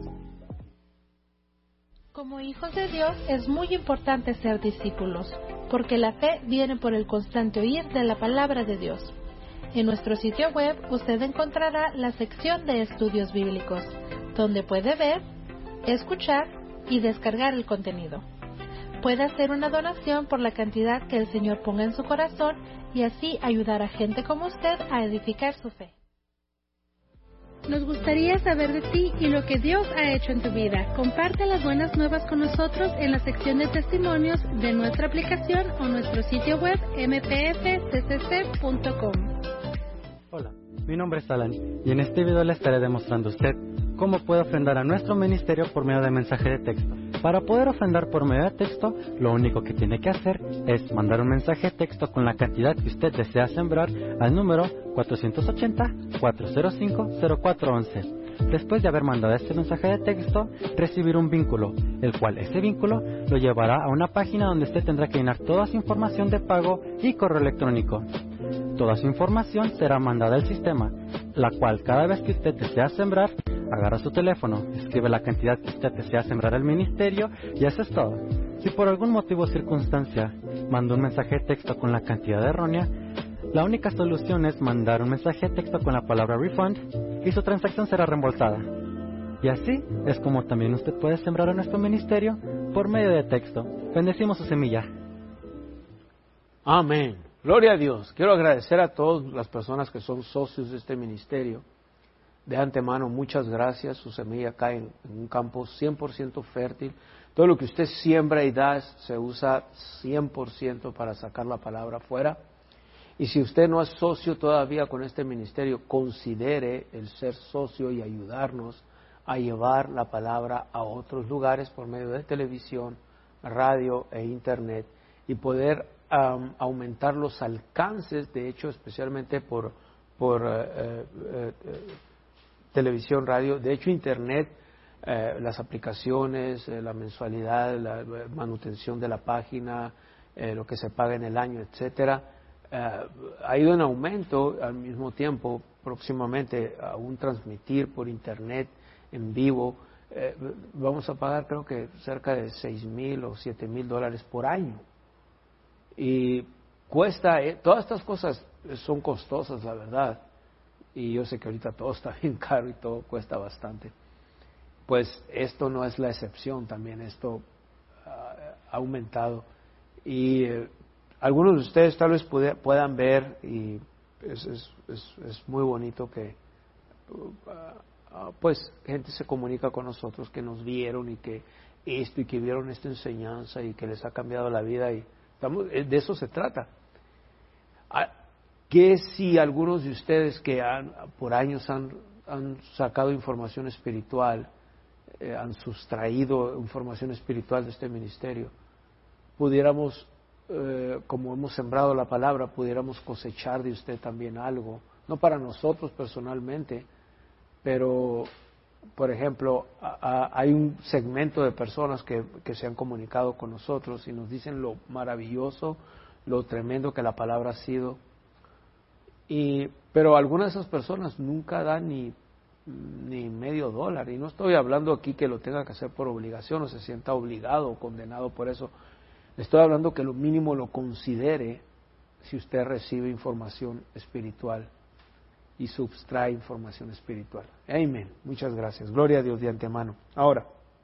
Como hijos de Dios es muy importante ser discípulos, porque la fe viene por el constante oír de la palabra de Dios. En nuestro sitio web usted encontrará la sección de estudios bíblicos, donde puede ver, escuchar y descargar el contenido. Puede hacer una donación por la cantidad que el Señor ponga en su corazón y así ayudar a gente como usted a edificar su fe. Nos gustaría saber de ti y lo que Dios ha hecho en tu vida. Comparte las buenas nuevas con nosotros en la sección de testimonios de nuestra aplicación o nuestro sitio web m p f c c c punto com. Hola, mi nombre es Alan y en este video le estaré demostrando a usted cómo puede ofrendar a nuestro ministerio por medio de mensaje de texto. Para poder ofrendar por medio de texto, lo único que tiene que hacer es mandar un mensaje de texto con la cantidad que usted desea sembrar al número cuatro ochenta, cuatro cero cinco, cero cuatro once. Después de haber mandado este mensaje de texto, recibir un vínculo, el cual ese vínculo lo llevará a una página donde usted tendrá que llenar toda su información de pago y correo electrónico. Toda su información será mandada al sistema, la cual cada vez que usted desea sembrar, agarra su teléfono, escribe la cantidad que usted desea sembrar al ministerio y eso es todo. Si por algún motivo o circunstancia manda un mensaje de texto con la cantidad errónea, la única solución es mandar un mensaje de texto con la palabra refund y su transacción será reembolsada. Y así es como también usted puede sembrar a nuestro ministerio por medio de texto. Bendecimos su semilla. Amén. Gloria a Dios. Quiero agradecer a todas las personas que son socios de este ministerio. De antemano, muchas gracias. Su semilla cae en, en un campo cien por ciento fértil. Todo lo que usted siembra y da se usa cien por ciento para sacar la palabra afuera. Y si usted no es socio todavía con este ministerio, considere el ser socio y ayudarnos a llevar la palabra a otros lugares por medio de televisión, radio e internet y poder um, aumentar los alcances, de hecho, especialmente por, por uh, uh, uh, televisión, radio, de hecho Internet, eh, las aplicaciones, eh, la mensualidad, la manutención de la página, eh, lo que se paga en el año, etcétera, eh, ha ido en aumento. Al mismo tiempo, próximamente, aún transmitir por Internet en vivo, eh, vamos a pagar creo que cerca de seis mil o siete mil dólares por año. Y cuesta, eh, todas estas cosas son costosas, la verdad. Y yo sé que ahorita todo está bien caro y todo cuesta bastante. Pues esto no es la excepción, también esto uh, ha aumentado. Y eh, algunos de ustedes tal vez pude, puedan ver, y es, es, es, es muy bonito que uh, uh, pues gente se comunica con nosotros que nos vieron y que esto y que vieron esta enseñanza y que les ha cambiado la vida, y estamos, de eso se trata. ¿Qué si algunos de ustedes que han, por años han, han sacado información espiritual, eh, han sustraído información espiritual de este ministerio, pudiéramos, eh, como hemos sembrado la palabra, pudiéramos cosechar de usted también algo, no para nosotros personalmente, pero, por ejemplo, a, a, hay un segmento de personas que, que se han comunicado con nosotros y nos dicen lo maravilloso, lo tremendo que la palabra ha sido. Y, pero algunas de esas personas nunca dan ni, ni medio dólar, y no estoy hablando aquí que lo tenga que hacer por obligación o se sienta obligado o condenado por eso. Estoy hablando que lo mínimo lo considere si usted recibe información espiritual y subtrae información espiritual. Amén. Muchas gracias. Gloria a Dios de antemano. Ahora,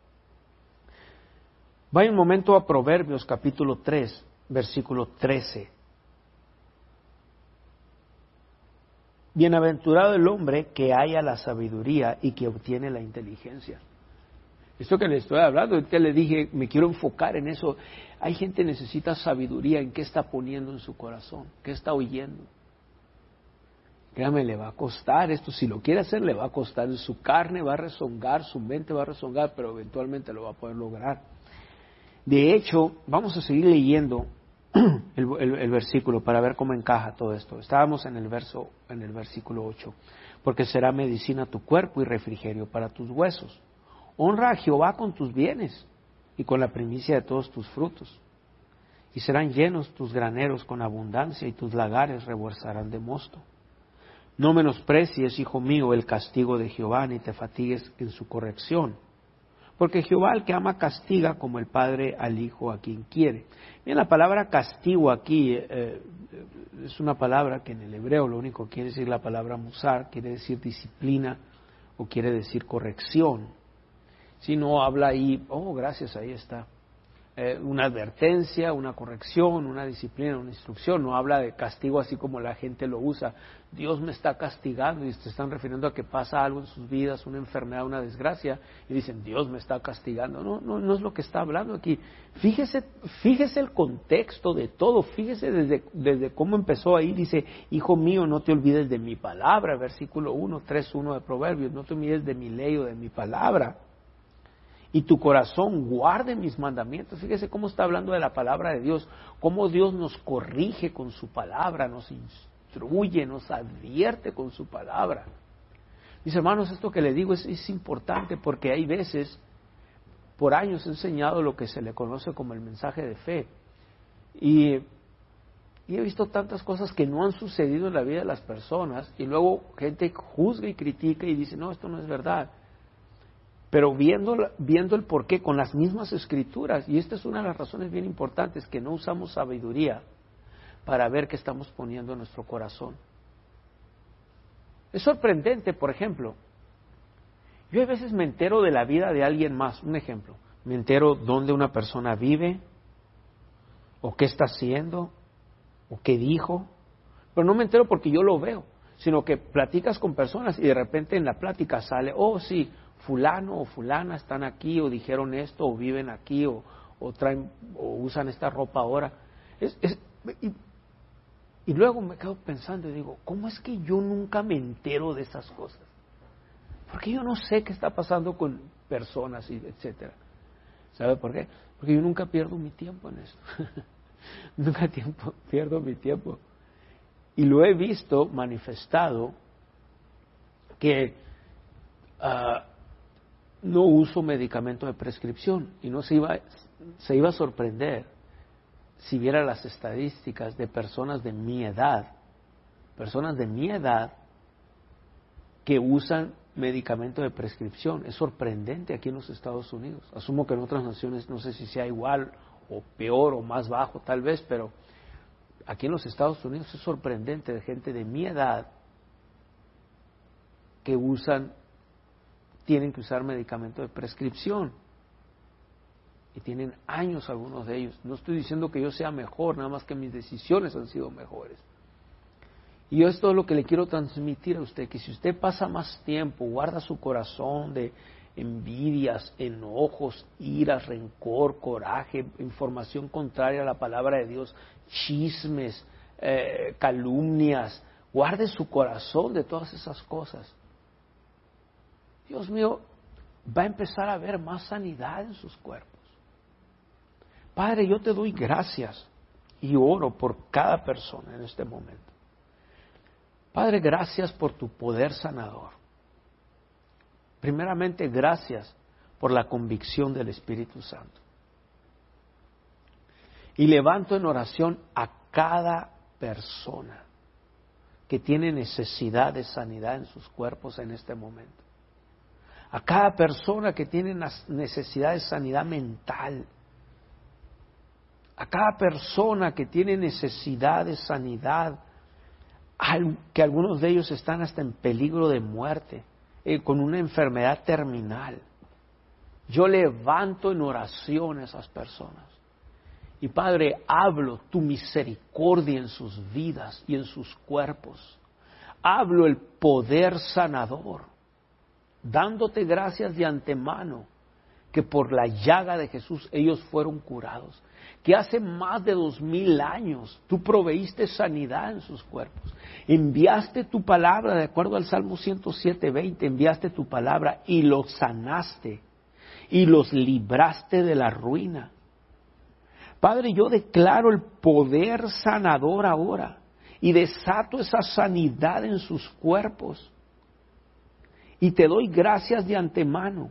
vaya un momento a Proverbios capítulo tres, versículo trece. Bienaventurado el hombre que halla la sabiduría y que obtiene la inteligencia. Esto que le estoy hablando, ahorita le dije, me quiero enfocar en eso. Hay gente que necesita sabiduría en qué está poniendo en su corazón, qué está oyendo. Créame, le va a costar esto. Si lo quiere hacer, le va a costar. Su carne va a rezongar, su mente va a rezongar, pero eventualmente lo va a poder lograr. De hecho, vamos a seguir leyendo El, el, el versículo para ver cómo encaja todo esto. Estábamos en el verso, en el versículo ocho. Porque será medicina tu cuerpo y refrigerio para tus huesos. Honra a Jehová con tus bienes y con la primicia de todos tus frutos. Y serán llenos tus graneros con abundancia y tus lagares rebosarán de mosto. No menosprecies, hijo mío, el castigo de Jehová, ni te fatigues en su corrección. Porque Jehová al que ama castiga como el padre al hijo a quien quiere. Bien, la palabra castigo aquí eh, es una palabra que en el hebreo lo único que quiere decir la palabra musar, quiere decir disciplina o quiere decir corrección. Si no habla ahí, oh gracias, ahí está. Eh, una advertencia, una corrección, una disciplina, una instrucción. No habla de castigo así como la gente lo usa. Dios me está castigando, y se están refiriendo a que pasa algo en sus vidas, una enfermedad, una desgracia, y dicen Dios me está castigando. No, no, no es lo que está hablando aquí. Fíjese, fíjese el contexto de todo. Fíjese desde, desde cómo empezó ahí. Dice, hijo mío, no te olvides de mi palabra. Versículo uno, tres, uno de Proverbios. No te olvides de mi ley o de mi palabra. Y tu corazón guarde mis mandamientos. Fíjese cómo está hablando de la palabra de Dios, cómo Dios nos corrige con su palabra, nos instruye, nos advierte con su palabra. Mis hermanos, esto que le digo es, es importante porque hay veces, por años he enseñado lo que se le conoce como el mensaje de fe. Y, y he visto tantas cosas que no han sucedido en la vida de las personas, y luego gente juzga y critica y dice, no, esto no es verdad. Pero viendo, viendo el porqué con las mismas escrituras, y esta es una de las razones bien importantes, que no usamos sabiduría para ver qué estamos poniendo en nuestro corazón. Es sorprendente, por ejemplo, yo a veces me entero de la vida de alguien más. Un ejemplo, me entero dónde una persona vive, o qué está haciendo, o qué dijo, pero no me entero porque yo lo veo, sino que platicas con personas y de repente en la plática sale, oh sí, fulano o fulana están aquí, o dijeron esto, o viven aquí, o, o traen, o usan esta ropa ahora. Es, es, y, y luego me quedo pensando y digo, ¿cómo es que yo nunca me entero de esas cosas? Porque yo no sé qué está pasando con personas, y etcétera. ¿Sabe por qué? Porque yo nunca pierdo mi tiempo en eso. Nunca tiempo, pierdo mi tiempo. Y lo he visto manifestado que uh, no uso medicamento de prescripción, y no se iba, se iba a sorprender si viera las estadísticas de personas de mi edad, personas de mi edad que usan medicamento de prescripción. Es sorprendente aquí en los Estados Unidos. Asumo que en otras naciones no sé si sea igual o peor o más bajo tal vez, pero aquí en los Estados Unidos es sorprendente de gente de mi edad que usan, tienen que usar medicamento de prescripción. Y tienen años algunos de ellos. No estoy diciendo que yo sea mejor, nada más que mis decisiones han sido mejores. Y yo esto es lo que le quiero transmitir a usted, que si usted pasa más tiempo, guarda su corazón de envidias, enojos, iras, rencor, coraje, información contraria a la palabra de Dios, chismes, eh, calumnias, guarde su corazón de todas esas cosas. Dios mío, va a empezar a haber más sanidad en sus cuerpos. Padre, yo te doy gracias y oro por cada persona en este momento. Padre, gracias por tu poder sanador. Primeramente, gracias por la convicción del Espíritu Santo. Y levanto en oración a cada persona que tiene necesidad de sanidad en sus cuerpos en este momento. A cada persona que tiene necesidad de sanidad mental. A cada persona que tiene necesidad de sanidad, que algunos de ellos están hasta en peligro de muerte, eh, con una enfermedad terminal. Yo levanto en oración a esas personas. Y Padre, hablo tu misericordia en sus vidas y en sus cuerpos. Hablo el poder sanador, dándote gracias de antemano que por la llaga de Jesús ellos fueron curados. Que hace más de dos mil años tú proveíste sanidad en sus cuerpos. Enviaste tu palabra, de acuerdo al Salmo ciento siete, veinte, enviaste tu palabra y los sanaste y los libraste de la ruina. Padre, yo declaro el poder sanador ahora y desato esa sanidad en sus cuerpos. Y te doy gracias de antemano.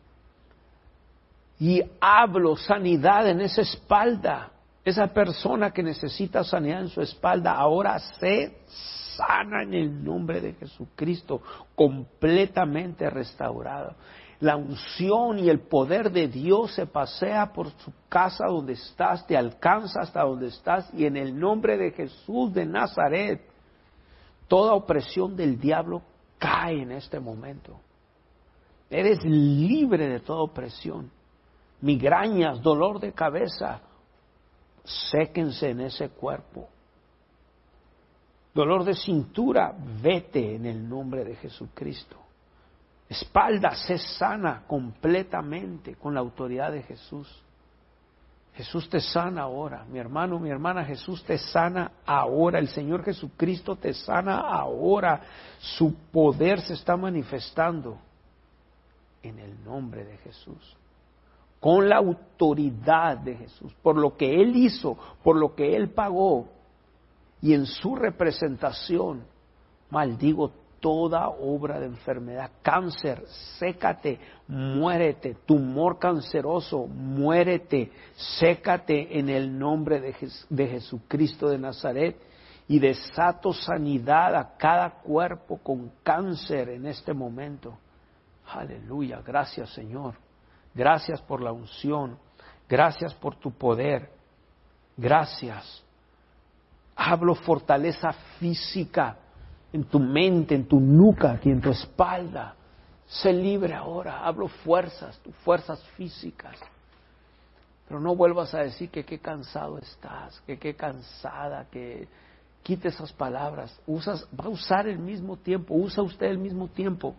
Y hablo sanidad en esa espalda. Esa persona que necesita sanidad en su espalda, ahora se sana en el nombre de Jesucristo, completamente restaurada. La unción y el poder de Dios se pasea por su casa donde estás, te alcanza hasta donde estás, y en el nombre de Jesús de Nazaret, toda opresión del diablo cae en este momento. Eres libre de toda opresión. Migrañas, dolor de cabeza, séquense en ese cuerpo. Dolor de cintura, vete en el nombre de Jesucristo. Espalda, sé sana completamente con la autoridad de Jesús. Jesús te sana ahora, mi hermano, mi hermana, Jesús te sana ahora, el Señor Jesucristo te sana ahora. Su poder se está manifestando en el nombre de Jesús. Con la autoridad de Jesús, por lo que Él hizo, por lo que Él pagó, y en su representación, maldigo toda obra de enfermedad, cáncer, sécate, muérete, tumor canceroso, muérete, sécate en el nombre de, Jes- de Jesucristo de Nazaret, y desato sanidad a cada cuerpo con cáncer en este momento. Aleluya, gracias Señor. Gracias por la unción, gracias por tu poder, gracias. Hablo fortaleza física en tu mente, en tu nuca, aquí en tu espalda. Sé libre ahora, hablo fuerzas, tus fuerzas físicas. Pero no vuelvas a decir que qué cansado estás, que qué cansada, que quite esas palabras. Usas, va a usar el mismo tiempo, usa usted el mismo tiempo.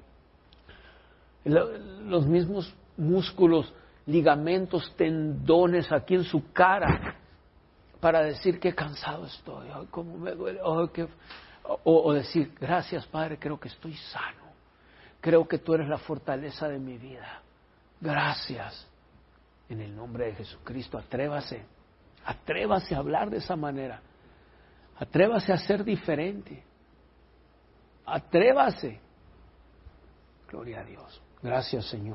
Los mismos músculos, ligamentos, tendones aquí en su cara para decir qué cansado estoy, ay, cómo me duele, ay, qué... o, o decir gracias Padre, creo que estoy sano, creo que tú eres la fortaleza de mi vida, gracias. En el nombre de Jesucristo, atrévase, atrévase a hablar de esa manera, atrévase a ser diferente, atrévase. Gloria a Dios. Gracias, Señor.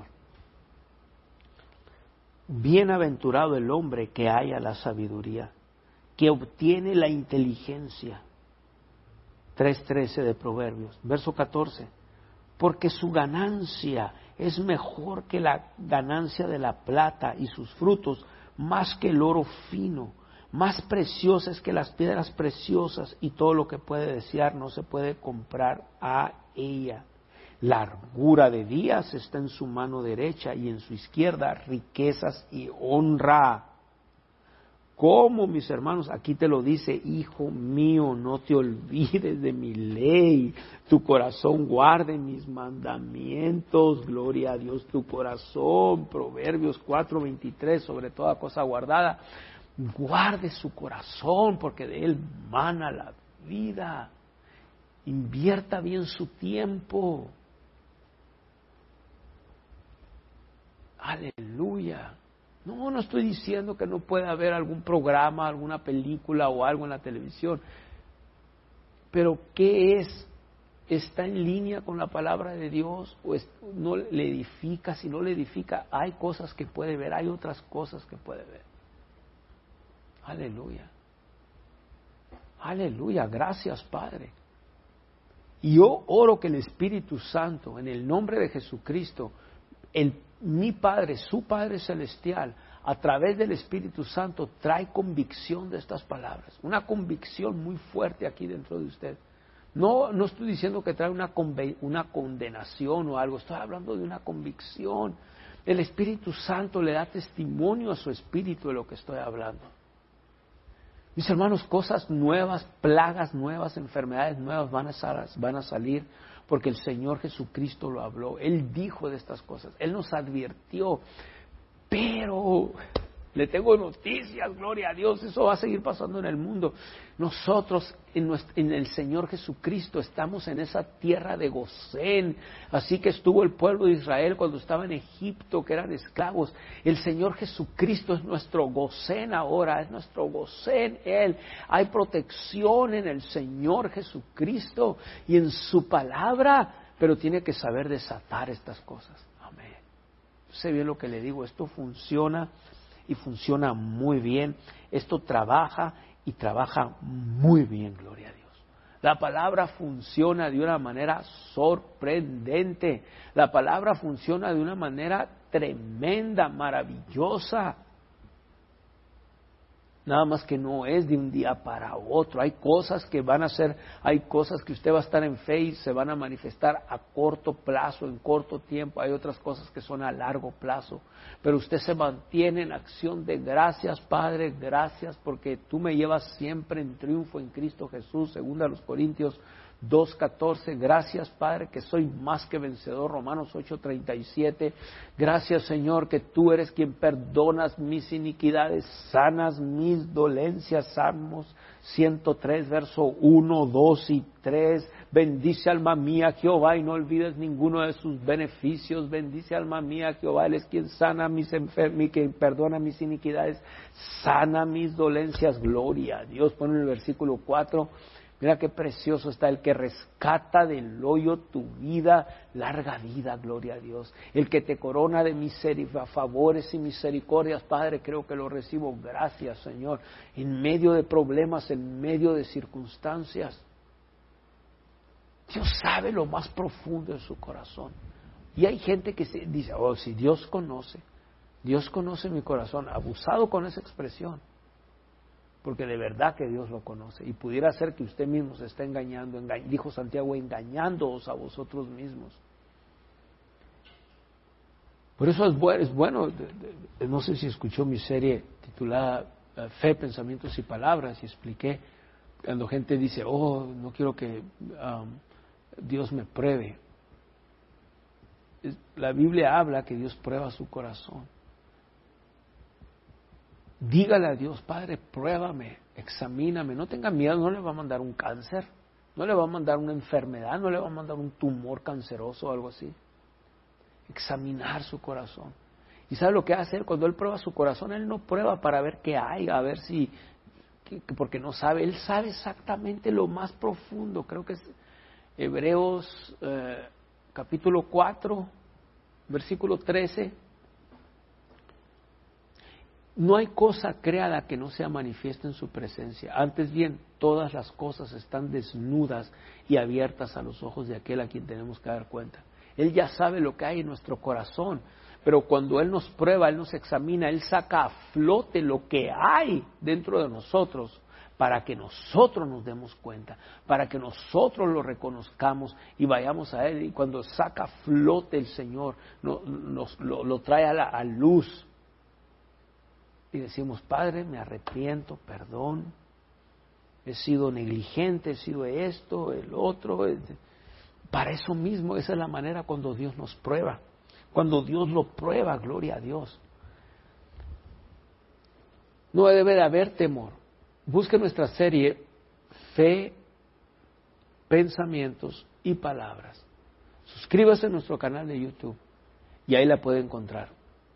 Bienaventurado el hombre que haya la sabiduría, que obtiene la inteligencia. tres trece de Proverbios. Verso catorce. Porque su ganancia es mejor que la ganancia de la plata y sus frutos más que el oro fino, más preciosas que las piedras preciosas, y todo lo que puede desear no se puede comprar a ella. Largura de días está en su mano derecha y en su izquierda riquezas y honra. ¿Cómo, mis hermanos? Aquí te lo dice: hijo mío, no te olvides de mi ley, tu corazón guarde mis mandamientos. Gloria a Dios, tu corazón. Proverbios cuatro veintitrés, sobre toda cosa guardada, guarde su corazón, porque de él mana la vida. Invierta bien su tiempo. Aleluya. No, no estoy diciendo que no pueda haber algún programa, alguna película o algo en la televisión. Pero ¿qué es? ¿Está en línea con la palabra de Dios? ¿O es, no le edifica? Si no le edifica, hay cosas que puede ver, hay otras cosas que puede ver. Aleluya. Aleluya. Gracias, Padre. Y yo oro que el Espíritu Santo, en el nombre de Jesucristo, el mi Padre, su Padre Celestial, a través del Espíritu Santo, trae convicción de estas palabras. Una convicción muy fuerte aquí dentro de usted. No, no estoy diciendo que trae una, una condenación o algo, estoy hablando de una convicción. El Espíritu Santo le da testimonio a su espíritu de lo que estoy hablando. Mis hermanos, cosas nuevas, plagas nuevas, enfermedades nuevas van a, van a salir, porque el Señor Jesucristo lo habló. Él dijo de estas cosas, Él nos advirtió. Pero le tengo noticias, gloria a Dios, eso va a seguir pasando en el mundo. Nosotros en, nuestro, en el Señor Jesucristo estamos en esa tierra de Gosén. Así que estuvo el pueblo de Israel cuando estaba en Egipto, que eran esclavos. El Señor Jesucristo es nuestro Gosén ahora, es nuestro Gosén Él. Hay protección en el Señor Jesucristo y en su palabra, pero tiene que saber desatar estas cosas. Amén. Sé bien lo que le digo, esto funciona y funciona muy bien. Esto trabaja y trabaja muy bien, gloria a Dios. La palabra funciona de una manera sorprendente. La palabra funciona de una manera tremenda, maravillosa. Nada más que no es de un día para otro. Hay cosas que van a ser, hay cosas que usted va a estar en fe y se van a manifestar a corto plazo, en corto tiempo. Hay otras cosas que son a largo plazo. Pero usted se mantiene en acción de gracias, Padre, gracias porque tú me llevas siempre en triunfo en Cristo Jesús, según a los Corintios dos catorce. Gracias, Padre, que soy más que vencedor, Romanos ocho treinta y siete. Gracias, Señor, que tú eres quien perdonas mis iniquidades, sanas mis dolencias. Salmos ciento tres, verso uno, dos y tres. Bendice alma mía Jehová y no olvides ninguno de sus beneficios. Bendice alma mía Jehová, Él es quien sana mis enfermos, quien perdona mis iniquidades, sana mis dolencias. Gloria a Dios. Pone en el versículo cuatro. Mira qué precioso está: el que rescata del hoyo tu vida, larga vida, gloria a Dios. El que te corona de misericordia, favores y misericordias, Padre, creo que lo recibo. Gracias, Señor. En medio de problemas, en medio de circunstancias, Dios sabe lo más profundo de su corazón. Y hay gente que se dice: oh, si Dios conoce, Dios conoce mi corazón. Abusado con esa expresión. Porque de verdad que Dios lo conoce. Y pudiera ser que usted mismo se está engañando, enga- dijo Santiago, engañándoos a vosotros mismos. Por eso es bueno, es bueno de, de, no sé si escuchó mi serie titulada uh, Fe, Pensamientos y Palabras, y expliqué cuando gente dice: oh, no quiero que um, Dios me pruebe. Es, la Biblia habla que Dios prueba su corazón. Dígale a Dios: Padre, pruébame, examíname, no tenga miedo, no le va a mandar un cáncer, no le va a mandar una enfermedad, no le va a mandar un tumor canceroso o algo así. Examinar su corazón. ¿Y sabe lo que hace Él cuando Él prueba su corazón? Él no prueba para ver qué hay, a ver si, que, porque no sabe, Él sabe exactamente lo más profundo. Creo que es Hebreos eh, capítulo cuatro, versículo trece. No hay cosa creada que no sea manifiesta en su presencia. Antes bien, todas las cosas están desnudas y abiertas a los ojos de aquel a quien tenemos que dar cuenta. Él ya sabe lo que hay en nuestro corazón, pero cuando Él nos prueba, Él nos examina, Él saca a flote lo que hay dentro de nosotros para que nosotros nos demos cuenta, para que nosotros lo reconozcamos y vayamos a Él. Y cuando saca a flote el Señor, no, nos, lo, lo trae a la a luz. Y decimos, Padre, me arrepiento, perdón, he sido negligente, he sido esto, el otro. Para eso mismo, esa es la manera cuando Dios nos prueba. Cuando Dios lo prueba, gloria a Dios. No debe de haber temor. Busque nuestra serie Fe, Pensamientos y Palabras. Suscríbase a nuestro canal de YouTube y ahí la puede encontrar.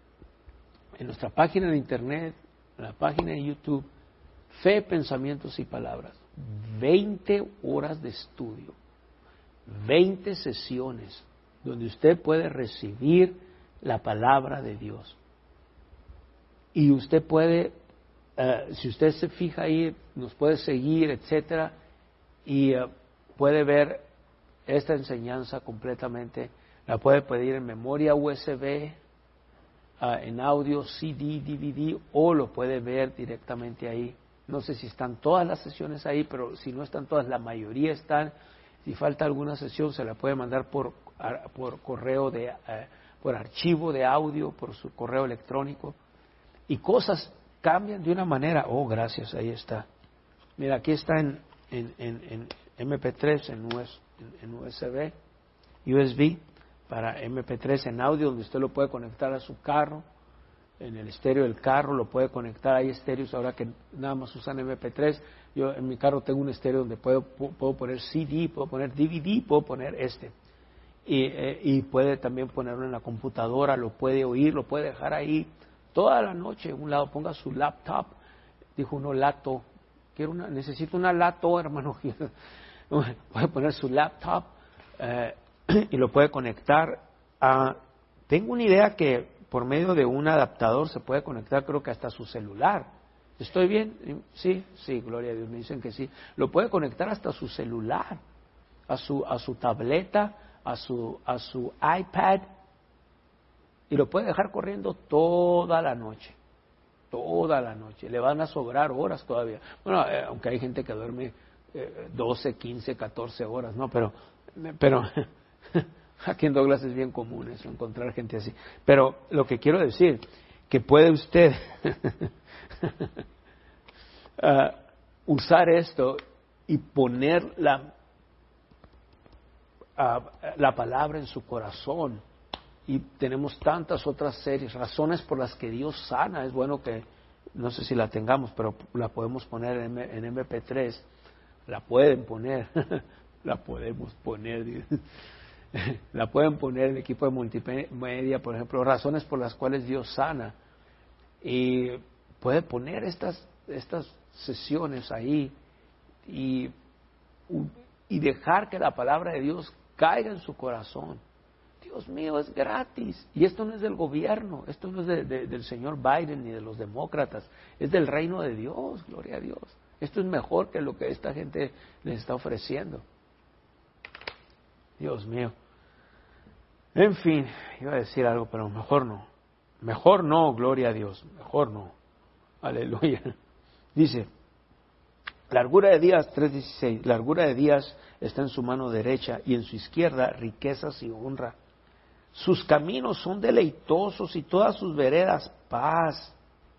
En nuestra página de internet, en la página de YouTube, Fe, Pensamientos y Palabras. veinte horas de estudio, veinte sesiones, donde usted puede recibir la palabra de Dios. Y usted puede, uh, si usted se fija ahí, nos puede seguir, etcétera, y uh, puede ver esta enseñanza completamente. La puede pedir en memoria U S B, Uh, en audio, C D, D V D, o lo puede ver directamente ahí. No sé si están todas las sesiones ahí, pero si no están todas, la mayoría están. Si falta alguna sesión, se la puede mandar por, por correo, de, uh, por archivo de audio, por su correo electrónico. Y cosas cambian de una manera. Oh, gracias, ahí está. Mira, aquí está en, en, en, en M P tres, en, US, en, en U S B, U S B. Para M P tres en audio, donde usted lo puede conectar a su carro, en el estéreo del carro, lo puede conectar. Hay estéreos ahora que nada más usan M P tres. Yo en mi carro tengo un estéreo donde puedo, puedo poner C D, puedo poner D V D, puedo poner este. Y, eh, y puede también ponerlo en la computadora, lo puede oír, lo puede dejar ahí toda la noche. En un lado ponga su laptop, dijo uno lato, quiero una, necesito una lato, hermano. Puede poner su laptop, eh, y lo puede conectar a... Tengo una idea que por medio de un adaptador se puede conectar, creo que hasta su celular. ¿Estoy bien? Sí, sí, gloria a Dios, me dicen que sí. Lo puede conectar hasta su celular, a su, a su tableta, a su, a su iPad, y lo puede dejar corriendo toda la noche. Toda la noche. Le van a sobrar horas todavía. Bueno, eh, aunque hay gente que duerme eh, doce, quince, catorce horas, ¿no? Pero... pero aquí en Douglas es bien común eso, encontrar gente así. Pero lo que quiero decir, que puede usted uh, usar esto y poner la, uh, la palabra en su corazón. Y tenemos tantas otras series, razones por las que Dios sana. Es bueno que, no sé si la tengamos, pero la podemos poner en, en M P tres. La pueden poner. La podemos poner, la pueden poner en el equipo de multimedia, por ejemplo, razones por las cuales Dios sana. Y puede poner estas, estas sesiones ahí y, y dejar que la palabra de Dios caiga en su corazón. Dios mío, es gratis. Y esto no es del gobierno, esto no es de, de, del señor Biden ni de los demócratas, es del reino de Dios, gloria a Dios. Esto es mejor que lo que esta gente les está ofreciendo. Dios mío. En fin, iba a decir algo, pero mejor no. Mejor no, gloria a Dios. Mejor no. Aleluya. Dice, largura de días, tres dieciséis, largura de días está en su mano derecha y en su izquierda riquezas y honra. Sus caminos son deleitosos y todas sus veredas paz.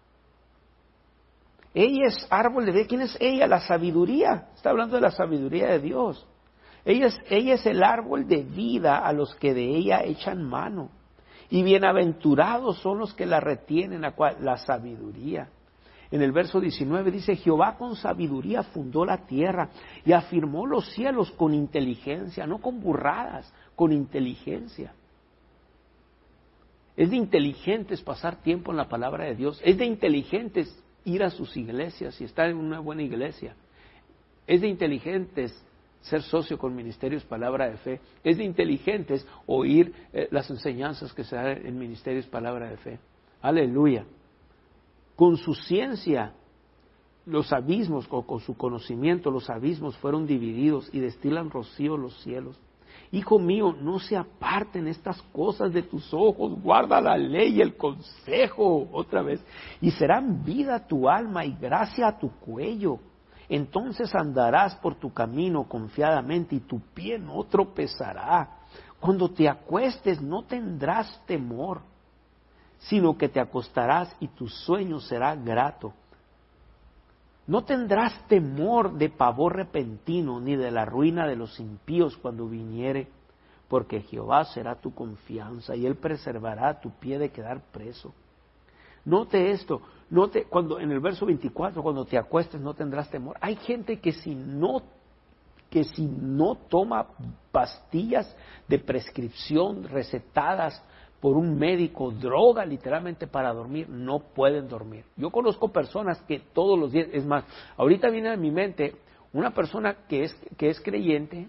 Ella es árbol de vida. ¿Quién es ella? La sabiduría. Está hablando de la sabiduría de Dios. Ella es, ella es el árbol de vida a los que de ella echan mano. Y bienaventurados son los que la retienen, la, cual, la sabiduría. En el verso diecinueve dice, Jehová con sabiduría fundó la tierra y afirmó los cielos con inteligencia, no con burradas, con inteligencia. Es de inteligentes pasar tiempo en la palabra de Dios. Es de inteligentes ir a sus iglesias y estar en una buena iglesia. Es de inteligentes ser socio con Ministerios Palabra de Fe. Es de inteligentes oír eh, las enseñanzas que se dan en Ministerios Palabra de Fe. Aleluya. Con su ciencia, los abismos, o con su conocimiento, los abismos fueron divididos y destilan rocío los cielos. Hijo mío, no se aparten estas cosas de tus ojos, guarda la ley y el consejo, otra vez, y serán vida a tu alma y gracia a tu cuello. Entonces andarás por tu camino confiadamente y tu pie no tropezará. Cuando te acuestes no tendrás temor, sino que te acostarás y tu sueño será grato. No tendrás temor de pavor repentino, ni de la ruina de los impíos cuando viniere, porque Jehová será tu confianza, y Él preservará tu pie de quedar preso. Note esto, note cuando en el verso veinticuatro, cuando te acuestes no tendrás temor. Hay gente que si no, que si no toma pastillas de prescripción recetadas por un médico, droga literalmente para dormir, no pueden dormir. Yo conozco personas que todos los días, es más, ahorita viene a mi mente una persona que es, que es creyente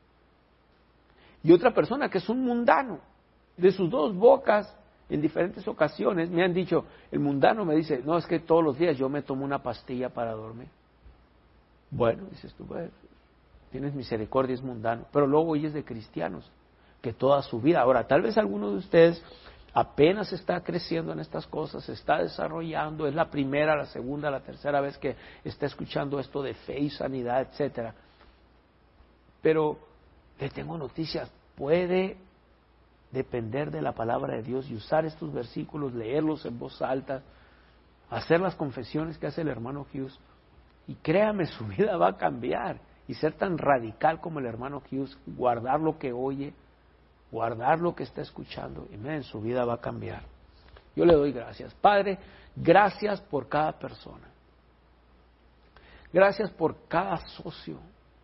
y otra persona que es un mundano. De sus dos bocas, en diferentes ocasiones, me han dicho, el mundano me dice, no, es que todos los días yo me tomo una pastilla para dormir. Bueno, dices tú, pues, tienes misericordia, es mundano, pero luego oyes de cristianos que toda su vida. Ahora, tal vez alguno de ustedes apenas está creciendo en estas cosas, se está desarrollando, es la primera, la segunda, la tercera vez que está escuchando esto de fe y sanidad, etcétera. Pero le tengo noticias, puede depender de la palabra de Dios y usar estos versículos, leerlos en voz alta, hacer las confesiones que hace el hermano Hughes, y créame, su vida va a cambiar, y ser tan radical como el hermano Hughes, guardar lo que oye, guardar lo que está escuchando, y miren, su vida va a cambiar. Yo le doy gracias. Padre, gracias por cada persona. Gracias por cada socio.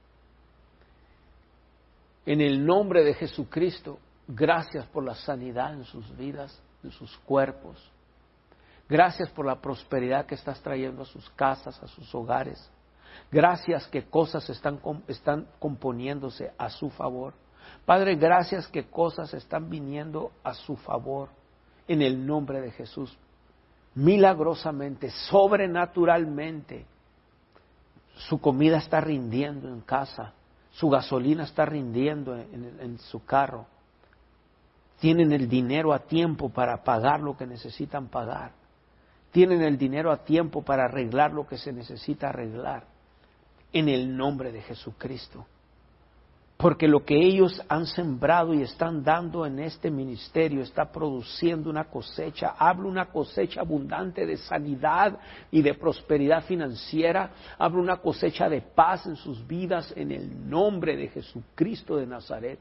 En el nombre de Jesucristo, gracias por la sanidad en sus vidas, en sus cuerpos. Gracias por la prosperidad que estás trayendo a sus casas, a sus hogares. Gracias que cosas están, están componiéndose a su favor. Padre, gracias que cosas están viniendo a su favor en el nombre de Jesús. Milagrosamente, sobrenaturalmente, su comida está rindiendo en casa, su gasolina está rindiendo en, en, en su carro. Tienen el dinero a tiempo para pagar lo que necesitan pagar. Tienen el dinero a tiempo para arreglar lo que se necesita arreglar. En el nombre de Jesucristo. Porque lo que ellos han sembrado y están dando en este ministerio está produciendo una cosecha. Hablo una cosecha abundante de sanidad y de prosperidad financiera. Hablo una cosecha de paz en sus vidas en el nombre de Jesucristo de Nazaret.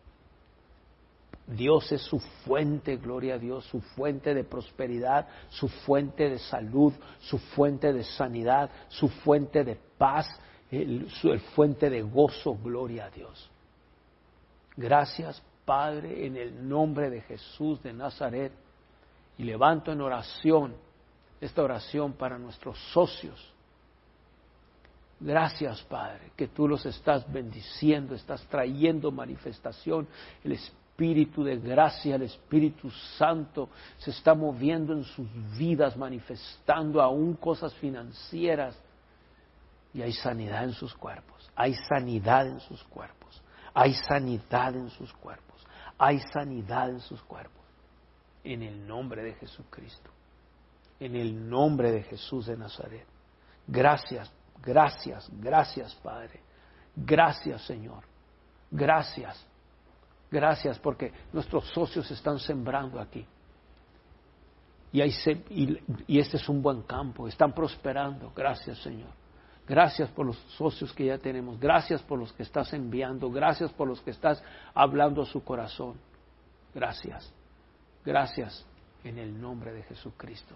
Dios es su fuente, gloria a Dios, su fuente de prosperidad, su fuente de salud, su fuente de sanidad, su fuente de paz. El, su, el fuente de gozo, gloria a Dios. Gracias, Padre, en el nombre de Jesús de Nazaret. Y levanto en oración, esta oración para nuestros socios. Gracias, Padre, que tú los estás bendiciendo, estás trayendo manifestación. El Espíritu de gracia, el Espíritu Santo se está moviendo en sus vidas, manifestando aún cosas financieras. Y hay sanidad en sus cuerpos, hay sanidad en sus cuerpos, hay sanidad en sus cuerpos, hay sanidad en sus cuerpos. En el nombre de Jesucristo, en el nombre de Jesús de Nazaret. Gracias, gracias, gracias, Padre. Gracias, Señor. Gracias, gracias porque nuestros socios están sembrando aquí. Y, hay, y, y este es un buen campo, están prosperando. Gracias, Señor. Gracias por los socios que ya tenemos. Gracias por los que estás enviando. Gracias por los que estás hablando a su corazón. Gracias. Gracias en el nombre de Jesucristo.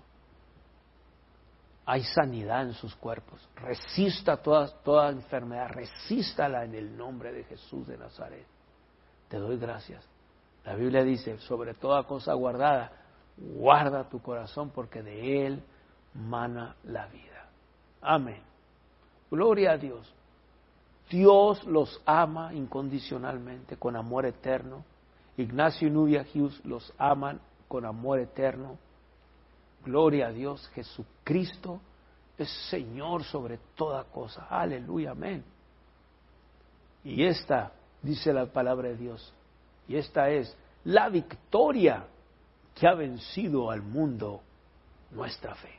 Hay sanidad en sus cuerpos. Resista toda, toda enfermedad. Resístala en el nombre de Jesús de Nazaret. Te doy gracias. La Biblia dice, sobre toda cosa guardada, guarda tu corazón porque de él mana la vida. Amén. Gloria a Dios. Dios los ama incondicionalmente, con amor eterno. Ignacio y Nubia Hughes los aman con amor eterno. Gloria a Dios, Jesucristo es Señor sobre toda cosa. Aleluya, amén. Y esta, dice la palabra de Dios, y esta es la victoria que ha vencido al mundo, nuestra fe.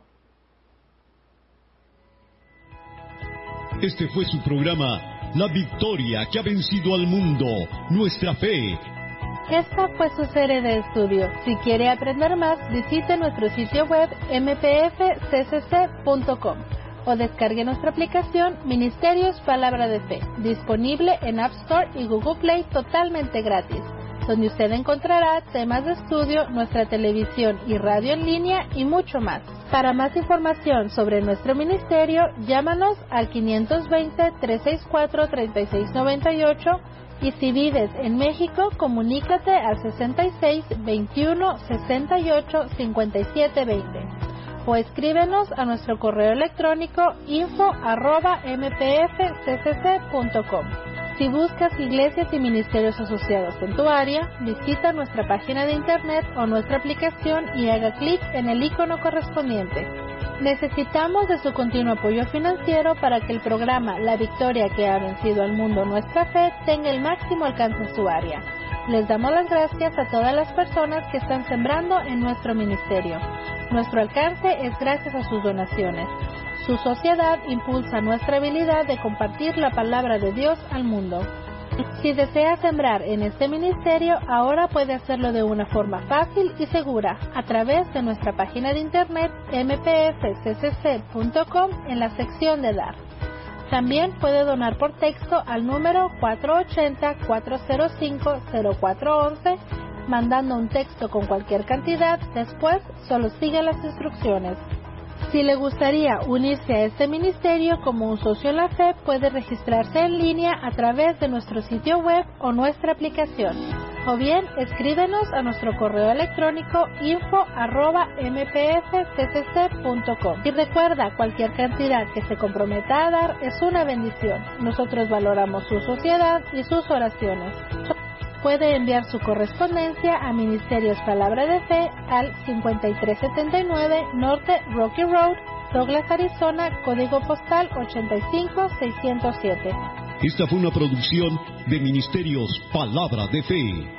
Este fue su programa, La Victoria que ha vencido al mundo, nuestra fe. Esta fue su serie de estudio. Si quiere aprender más, visite nuestro sitio web m p f c c c punto com o descargue nuestra aplicación Ministerios Palabra de Fe, disponible en App Store y Google Play totalmente gratis, donde usted encontrará temas de estudio, nuestra televisión y radio en línea y mucho más. Para más información sobre nuestro ministerio, llámanos al quinientos veinte, trescientos sesenta y cuatro, treinta y seis noventa y ocho y si vives en México, comunícate al sesenta y seis, veintiuno, sesenta y ocho, cincuenta y siete veinte o escríbenos a nuestro correo electrónico info arroba m p f c c c punto com. Si buscas iglesias y ministerios asociados en tu área, visita nuestra página de internet o nuestra aplicación y haga clic en el icono correspondiente. Necesitamos de su continuo apoyo financiero para que el programa La Victoria que ha vencido al mundo, nuestra fe, tenga el máximo alcance en su área. Les damos las gracias a todas las personas que están sembrando en nuestro ministerio. Nuestro alcance es gracias a sus donaciones. Su sociedad impulsa nuestra habilidad de compartir la palabra de Dios al mundo. Si desea sembrar en este ministerio, ahora puede hacerlo de una forma fácil y segura a través de nuestra página de internet m p f c c c punto com en la sección de Dar. También puede donar por texto al número cuatro ocho cero, cuatro cero cinco, cero cuatro uno uno, mandando un texto con cualquier cantidad. Después, solo siga las instrucciones. Si le gustaría unirse a este ministerio como un socio en la fe, puede registrarse en línea a través de nuestro sitio web o nuestra aplicación. O bien, escríbenos a nuestro correo electrónico info arroba m p f c c c punto com. Y recuerda, cualquier cantidad que se comprometa a dar es una bendición. Nosotros valoramos su sociedad y sus oraciones. Puede enviar su correspondencia a Ministerios Palabra de Fe al cincuenta y tres setenta y nueve Norte Rocky Road, Douglas, Arizona, código postal ochenta y cinco seiscientos siete. Esta fue una producción de Ministerios Palabra de Fe.